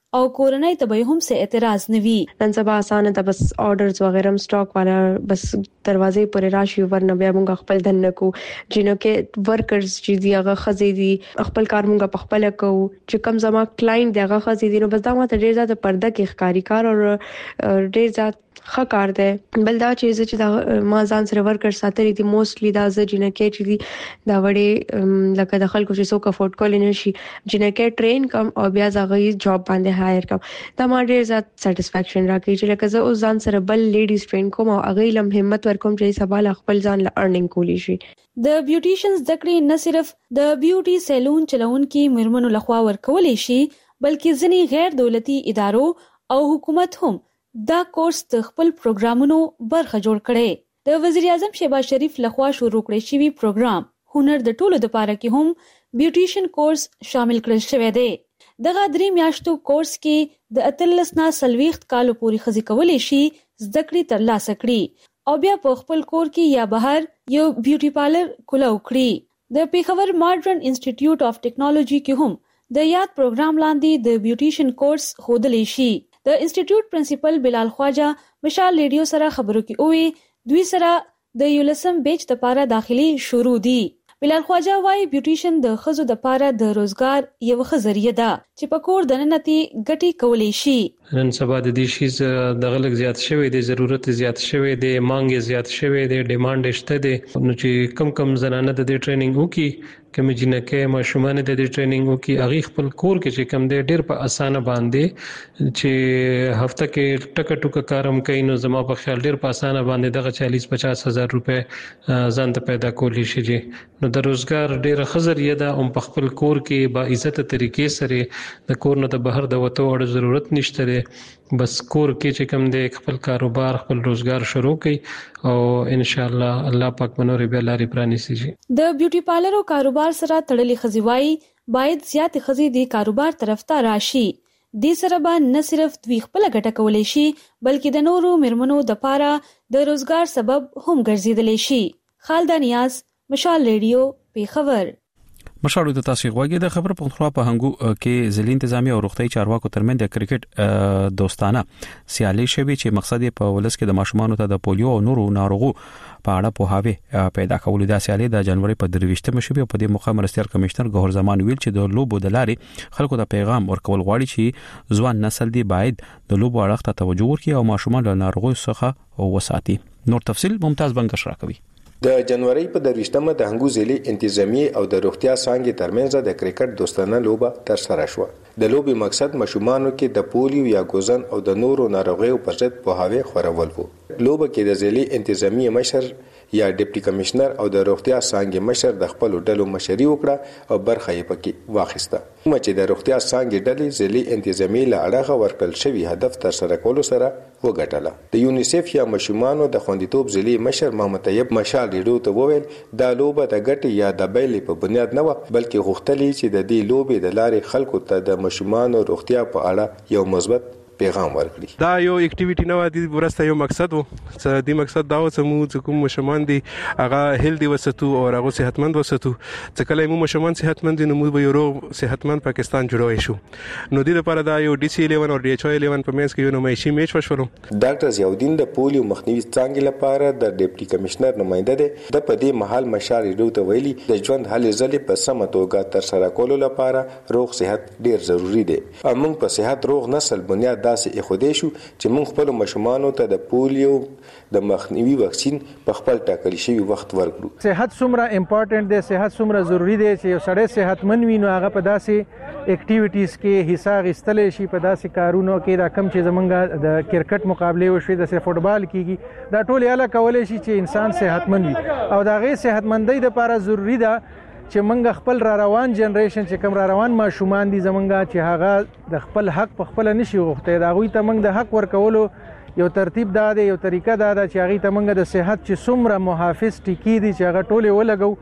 او کورنۍ ته به هم څه اعتراض نه وي. نن سبا اسانه ده، بس آرډرز وغیرہ سٹاک والا بس دروازې پورې راشي ورنه بیا موږ خپل دنه کو جنو کې ورکرز چې دی هغه خزي دي خپل کار موږ په خپل کو چې کم زما کلاینټ دی هغه خزي دي نو بس دا ماته ډیر زیات پرده کې ښکاری کار او ډیر زیات ښه کار دی. بل دا چې چې دا ما ځان سره ورکر ساتري دي موستلی دا ز جنه کې چې دي دا وړي لکه د خلکو چې څوک افورد کول نه شي جنه کې ټرین کم او بیا ځغې جاب باندې هایر کم دا ما ډیر زیات سټیسفیکشن راکړي چې لکه زه اوس ځان سره بل لیډیز ټرین کوم او هغه لم همت ورکوم چې سبا خپل ځان له ارنینګ کولی شي. د بیوټیشنز د کړې نه صرف د بیوټي سیلون چلونکو مرمنو لخوا ورکولې شي بلکې ځینې غیر دولتي ادارو او حکومت هم دا کورس د خپل پروګرامونو برخه جوړ کړي. د وزیر اعظم شهباز شریف لخوا شروع کړی شوی پروګرام هنر د ټولو لپاره کې هم بیوټیشن کورس شامل کړل شوی دی. دغه درې میاشتو کورس کې د اتلس نه سلويخت کالو پورې خزي کولې شي زده کړې ترلاسه کړي او بیا په خپل کور کې یا بهر یو بیوټي پارلر کولاو کړي. د پیښور ماډرن انسټیټیوټ اف ټیکنالوژي کې هم د یاد پروګرام لاندې د بیوټیشن کورس خودلې شي. د انسټیټیوټ پرنسپل بلال خواجه مشال ریډیو سره خبرو کې اوې دوی سره د یولسم بیچ لپاره داخلي شروع دي. بلال خواجه وايي بیوټیشن د خزو د لپاره د روزګار یو ښه ذریعہ ده چې په کور د ننتي ګټي کولې شي. نن سبا د دې شي د غلط زیات شوی دی ضرورت زیات شوی دی مانګ زیات شوی دی ډیماند شته دی نو چې کم کم زنانه د دې ټریننګ وکي کوم جنکه ماشومان د دې ټریننګ وکي هغه خپل کور کې چې کم دی ډیر په اسانه باندې چې هفته کې ټک ټک کارم کوي نو زما په خیال ډیر په اسانه باندې دغه چالیس پچاس هزار روپے ځان ته پیدا کولی شي. نو د روزګار ډیر خزریه ده او په خپل کور کې با عزت طریقې سره د کور نه د بهر د وته اړ ضرورت نشته بس کور کې چې کوم دی خپل کاروبار خپل روزګار شروع کړي او ان شاء الله الله پاک منور به لاري پرانیسي. د بیوټي پارلر او کاروبار سره تړلې خزیوای باید زیات خزي د کاروبار طرف ته راشي. د سره باندې نه صرف دوی خپل ګټه کولای شي بلکې د نورو مرمنو د پاره د روزګار سبب هم ګرځیدلی شي. خالد نیاز مشال ریډیو پیښور. مشالو د تاسو غوږی د خبر پښتونخوا په هنګو کې ځلې انتظامی او روغتي چارواکو ترمنځ د کرکټ دوستانه سیالي شوي چې مقصد په ولس کې د ماشومان ته د پولیو او نورو ناروغو په اړه پوهاوی پیدا کول. د سیالي د جنوري په درويشتمه شوي په دې موخه مرستيال کمشنر ګهور زمان ویل چې د لوبو د لارې خلکو ته پیغام ورکول غواړي چې ځوان نسل دی باید د لوبو اړه ته توجه وکړي او ماشومان له ناروغي څخه وساتي. نور تفصيل ممتاز بنګش راکوي. د جنوري په درويشتمه د هنګو ځلې انتظامی او د روغتیا څنګه ترمنځ د کرکټ دوستانه لوبه تر سره شو. د لوبي مقصد ماشومانو کې د پولیو یا ګوزن او د نورو ناروغیو پر ضد پوهاوی خورول وو. لوبه کې د ځلې انتظامی مشر یا ډیپټي کمشنر او د روغتیا څنګه مشر د خپل ډلو مشري وکړه او برخه یې پکې واخیسته. چې د روغتیا څنګه ډلې ځلې انتظامی له اړه ورکل شوی هدف تر سره کولو سره وګټله. د یونیسف یا ماشومانو د خوندیتوب ځلې مشر محمد طیب مشال ریډیو ته وویل دا لوبه د ګټې یا د بیلې په بنیاد نه و بلکې غوښتلې چې د دې لوبې د لارې خلکو ته د ماشومانو روغتیا په اړه یو مثبت پیغام ورکړي. دا یو اکټیویټي نه و د ورسته یو مقصد وو چې د مقصد دا و چې موږ کوم مشمان دي هغه هیلدي وساتو او هغه صحتمند وساتو چې کله موږ مشمان صحتمند نو موږ به یو روغ صحتمند پاکستان جوړوي شو. نو د لپاره دا یو ډي سي الیون او ډي ایچ او الیون په منځ کې یو نمایشي میچ وشو. ډاکټر زیاودین د پولیو مخنیوي څنګه لپاره د ډیپټي کمشنر نماینده دی د پدې محل مشال ریډیو ته ویلي د ژوند هلې ځلې په سمه توګه تر سره کولو لپاره روغ صحت ډیر ضروری دی. موږ په صحت روغ نسل بنیاد داسې اخودې شو چې موږ خپل ماشومانو ته د پولیو د مخنیوي واکسین په خپل ټاکلي شوی وخت ورکړو. صحت څومره امپورټنت دی صحت څومره ضروری دی چې یو سړی صحتمند وي نو هغه په داسې اکټیویټیز کې حصہ اخیستلی شي په داسې کارونو کې دا کم چې زمونږ د کرکټ مقابله وشي د فوټبال کېږي دا ټول یاله کولی شي چې انسان صحتمند وي او د هغې صحتمندۍ دپاره ضروری ده چې موږ خپل را روان جنریشن چې کوم را روان ماشومان دي زمونږ چې هغه د خپل حق په خپل نشي غوښتي دا غوي ته موږ د حق ورکولو یو ترتیب دا دی یو طریقه دا ده چې هغه ته موږ د صحت چې څومره محافظ ټکی دي چې هغه ټوله ولګو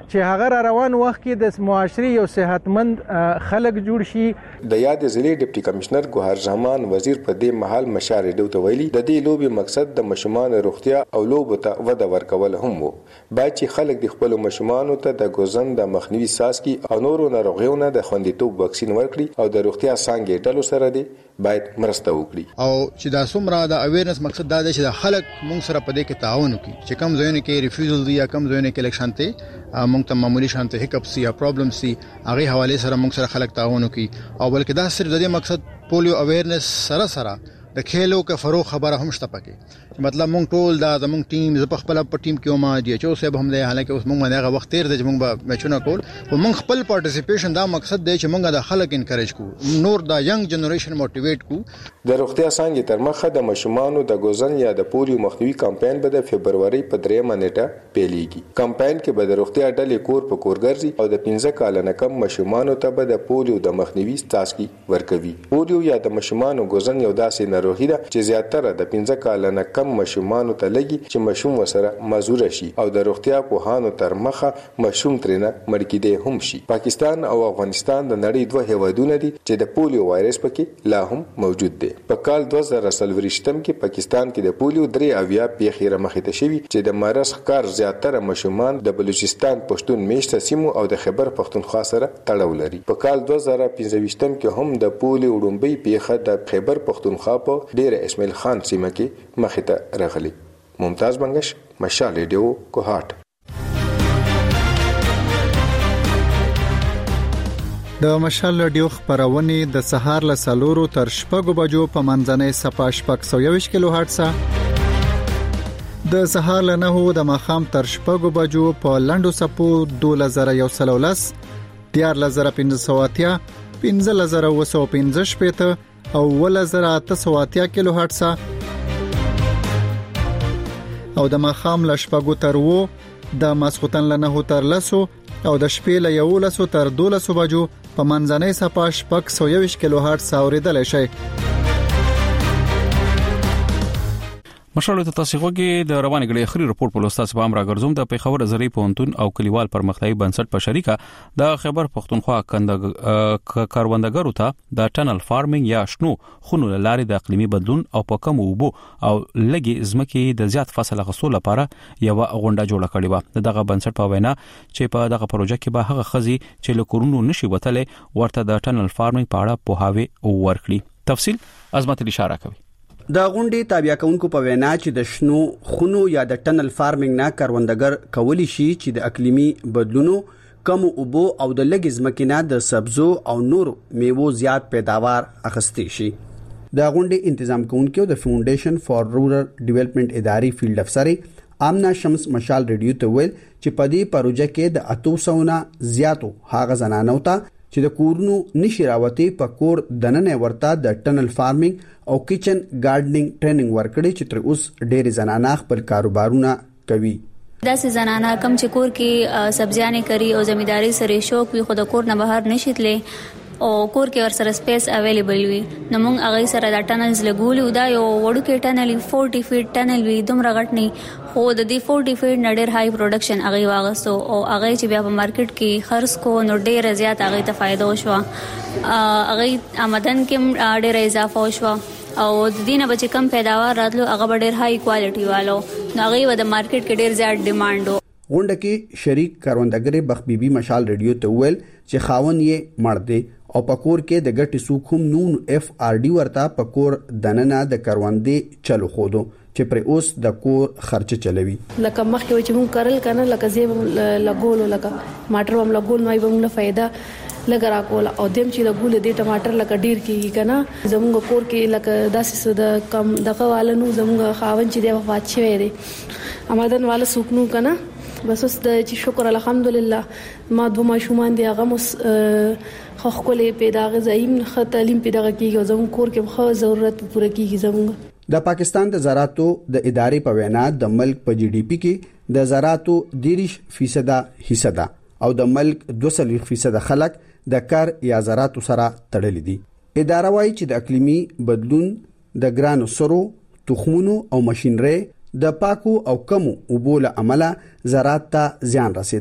چې هغه را روان وخت کې د معاشري یو صحتمند خلک جوړ شي. د یاد ضلع ډیپټي کمشنر ګوهر زمان وزیر په دې محل مشارې ډوته ویلي د دې لوبي مقصد د مشومان روغتیا او لوبو ته وده ورکول هم وو. باید چې خلک د خپل مشومان ته د ګوزن د مخنیوي ساسکي او نورو ناروغیونو د خوندیتوب واکسین ورکړي او د روغتیا څنګه ډلو سره دی باید مرسته وکړي. او چې دا څومره د اویرنس مقصد دا دی چې د خلک مونږ سره په دې کې تعاون وکړي چې کم ځایونه کې ریفیوزل دی یا کم ځایونه کې الیکشن ته مونږ ته معمولی شانته هیکپس یا پرابلم سي هغه حواله سره مونږ سره خلک تعاون وکړي او بلکې دا صرف د دې مقصد پولیو اویرنس سره سره د کھیلو کې فروغ خبره هم شته پکې. مطلب مونږ ټول دا زمونږ ټیم ز په خپل په ټیم کې ما دی چې اوسه هم دی حالکه اوس مونږ باندې هغه وخت تیر دی چې مونږ به میچونه کول او مونږ خپل پارټیسیپیشن دا مقصد دی چې مونږ د خلک انکریج کو نور دا ینګ جنریشن موټیویټ کو. د روغتیا څنګه تر مخه د مشمانو د ګوزن یا د پولیو مخنیوي کمپاین به د فبرवरी په درېمه نیټه پیلېږي. کمپاین کې به د روغتیا ډلې کور په کور ګرځي او د پنځه کال نه کم مشمانو ته به د پولیو د مخنیوي تاسکي ورکوي. پولیو یا د مشمانو ګوزن یو داسې ناروغي ده چې زیاتره د پنځه کال نه کم مشمانو ته لګي چې مشوم وسره مزور شي او د روغتیا په هانو تر مخه مشوم ترنه مړ کېده هم شي. پاکستان او افغانستان د نړۍ دوه هیوادونه دي چې د پولیو وایرس پکې لا هم موجود دی. په کال دوه زره څلوېښتم کې پاکستان کې د پولیو درې اویا پیښې مخې ته شوي چې د مرض ښکار زیاتره مشومان د بلوچستان پښتون میشته سیمو او د خیبر پښتونخوا سره تړاو لري. په کال دوه زره پنځه کې هم د پولیو وړومبۍ پیښه د خیبر پښتونخوا په ډیر اسماعیل خان سیمه کې مخې ته راغلي. ممتاز بنگش مشال ریډیو کوهات. د مشال ریډیو خبرونه د سهار له سلورو تر شپږو بجو په منځنۍ صفه شپږ سوه یوویشت کیلو هرتز د سهار له نهو د ماښام تر شپږو بجو په لنډو صفو دوه زره یو سل ولس دیار لزر پنځه سوه اتیا پنځه لزر وسو پنځه شپېته او ول زره اته سوه اتیا کیلو هرتز او د ماښام له شپږو تر اوو د ماسختن له نهو تر لسو او د شپې له یولسو تر دولسو بجو په منځنۍ صفه شپږ سوه یوویشت کیلو هرتز اوریدل شي. مشال ته تاسو غوږی د رواني غړي اخري رپورت په لوستاسو په امر غرزوم د پیښور زری پونتون او کلیوال پرمختیايي بنسټ په شریکه د خیبر پښتونخوا کندګ کاروندګرو ته د ټنل فارمینګ یا شنو خونو لاري د اقليمي بدلون او په کم وبو او لګي زمکي د زیات فصل غسول لپاره یو غونډه جوړه کړې و. دغه بنسټ په وینا چې په دغه پروژه کې به هغه خزي چې له کورونو نشي وتلې ورته د ټنل فارمینګ په اړه په هاوی ورکړي. تفصيل عظمت اشاره کوي. د غونډې تابع کونکو په وینا چې د شنو خونو یا د ټنل فارمینګ نه کاروندګر کولی شي چې د اقلیمي بدلونو کم اوبو او د لګي ځمکې نه د سبزو او نور میوو زیات پیداوار اخیستي شي. د غونډې تنظیم کوونکو د فاونډیشن فار رورل ډیولپمنٹ اداري فیلډ افسر آمنا شمس مشال ریډیو ته ویل چې په دې پروژه کې د اته سوه نه زیاتو هغه زنانو ته چې د کورونو نشي راوتی په کور دننه ورته د ټنل فارمینګ او کچن ګارډنینګ ټریننګ ورکړي چې تر اوس ډېر زنانه خپل کاروبارونه کوي. داسې زنانه کم چې کور کې سبزیانې کوي او زمینداری سره شوق وي خو د کور نه بهر نشي تللی او کور کې ور سره سپیس اویلیبل وي نو موږ هغه سره د ټنلز لګولې دا یو وړو کې ټنل چالیس فیټ ټنل وي دومره غټ نه خو د دې چالیس فیټ نډر های پروډکشن هغه واغستو او هغه چې بیا په مارکیټ کې خرڅ کو نو ډېر زیات هغه ته فائدہ وشو هغه آمدن کې ډېر اضافه وشو او د دینه بچ کم پیداوار راتلو هغه ډېر های کوالټي والو نو هغه د مارکیټ کې ډېر زیات ډیماند غونډه کې شریک کاروندګر بخ بیبي مشال ریډیو ته ویل چې خاون یې مړ دی او پکور کې د ګټي سوکوم نون اف ار ډي ورته پکور دننه د کاروندې چلو خودو چې پر اوس د کور خرچ چلوي. لکه مخکې چې مون کارل کنه لکه زیب لګول لکه ماټر هم لګول نو یې فائدہ لګرا کول او دیم چې لګول دي ټماټر لکه ډیر کیږي کنه زموږ کور کې لکه داسې د کم دغه والنو زموږ خاون چې دی وفات شوی دی آمدن والا سوکنو کنه بس اوس د چې شکر الحمدلله ما دوه ماشومان دي هغه مس خو خپل پیدا غزایم خ تعلیم پیدا کیږي زموږ کور کې خو ضرورت پوره کیږي زموږ د پاکستان د زراعتو د ادارې په وینا د ملک په جی ډي پی کې د زراعتو دیرش فیصد حصہ ده او د ملک دوه سلوي فیصد خلک د کار یا زراعتو سره تړلي دي. اداره وايي چې د اقلیمي بدلون د ګرانو سرو تخمونو او ماشينري د پاکو او کمو اوبو له عمله زراعت ته زیان رسیدلی.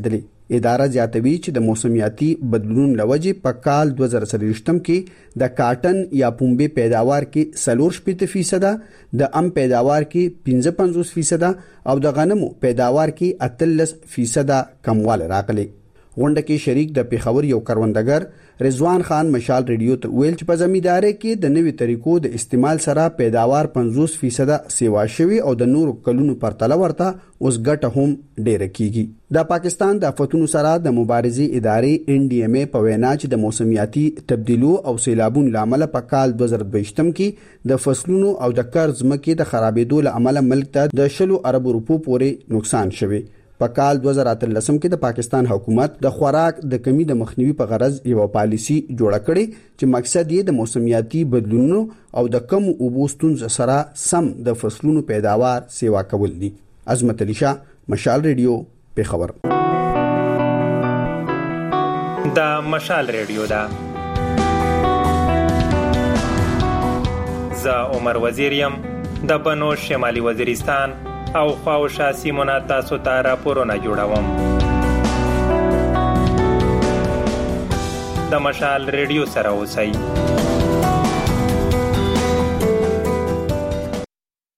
اداره زیاتوي چې د موسمیاتي بدلون لوجې په کال دوه زره څلوېښت کې د کاټن یا پنبې پیداوار کې څلور شپږ فیصد، د ام پیداوار کې پنځه پنځوس فیصد او د غنمو پیداوار کې اتلس فیصد کمواله راغلی. غونډه کې شریک د پیښور یو کروندګر رضوان خان مشال ریډیو ته ویل چې په زمیندارۍ کې د نوي طریقو د استعمال سره پیداوار پنځوس فیصد سیوا شوی او د نورو کلونو پرتله ورته اوس ګټه هم ډیره کیږي. د پاکستان د آفتونو سره د مبارزې ادارې ان ډي ام اي په وینا چې د موسمیاتي تبدیلو او سیلابونو لامل په کال دوه زره دوه کې د فصلونو او د قرض مکې د خرابېدو لامل ملک ته د شلو ارب روپو پورې نقصان شوی. په کال دوه زره اتلس کې د پاکستان حکومت د خوراک د کمی د مخنیوي په غرض یو پالیسی جوړه کړې چې مقصد یې د موسمیاتي بدلونونو او د کم اوبو ستونزو سره سم د فصلونو پیداوار سیوا کول دي. عظمت علي شاه، مشال ریډیو، پیښور. دا مشال ریډیو دا زه عمر وزیریم د بنو شمالي وزیرستان او خواوشا سیمونه تاسو ته راپورونه جوړوم. د مشال ریډیو سره اوسئ.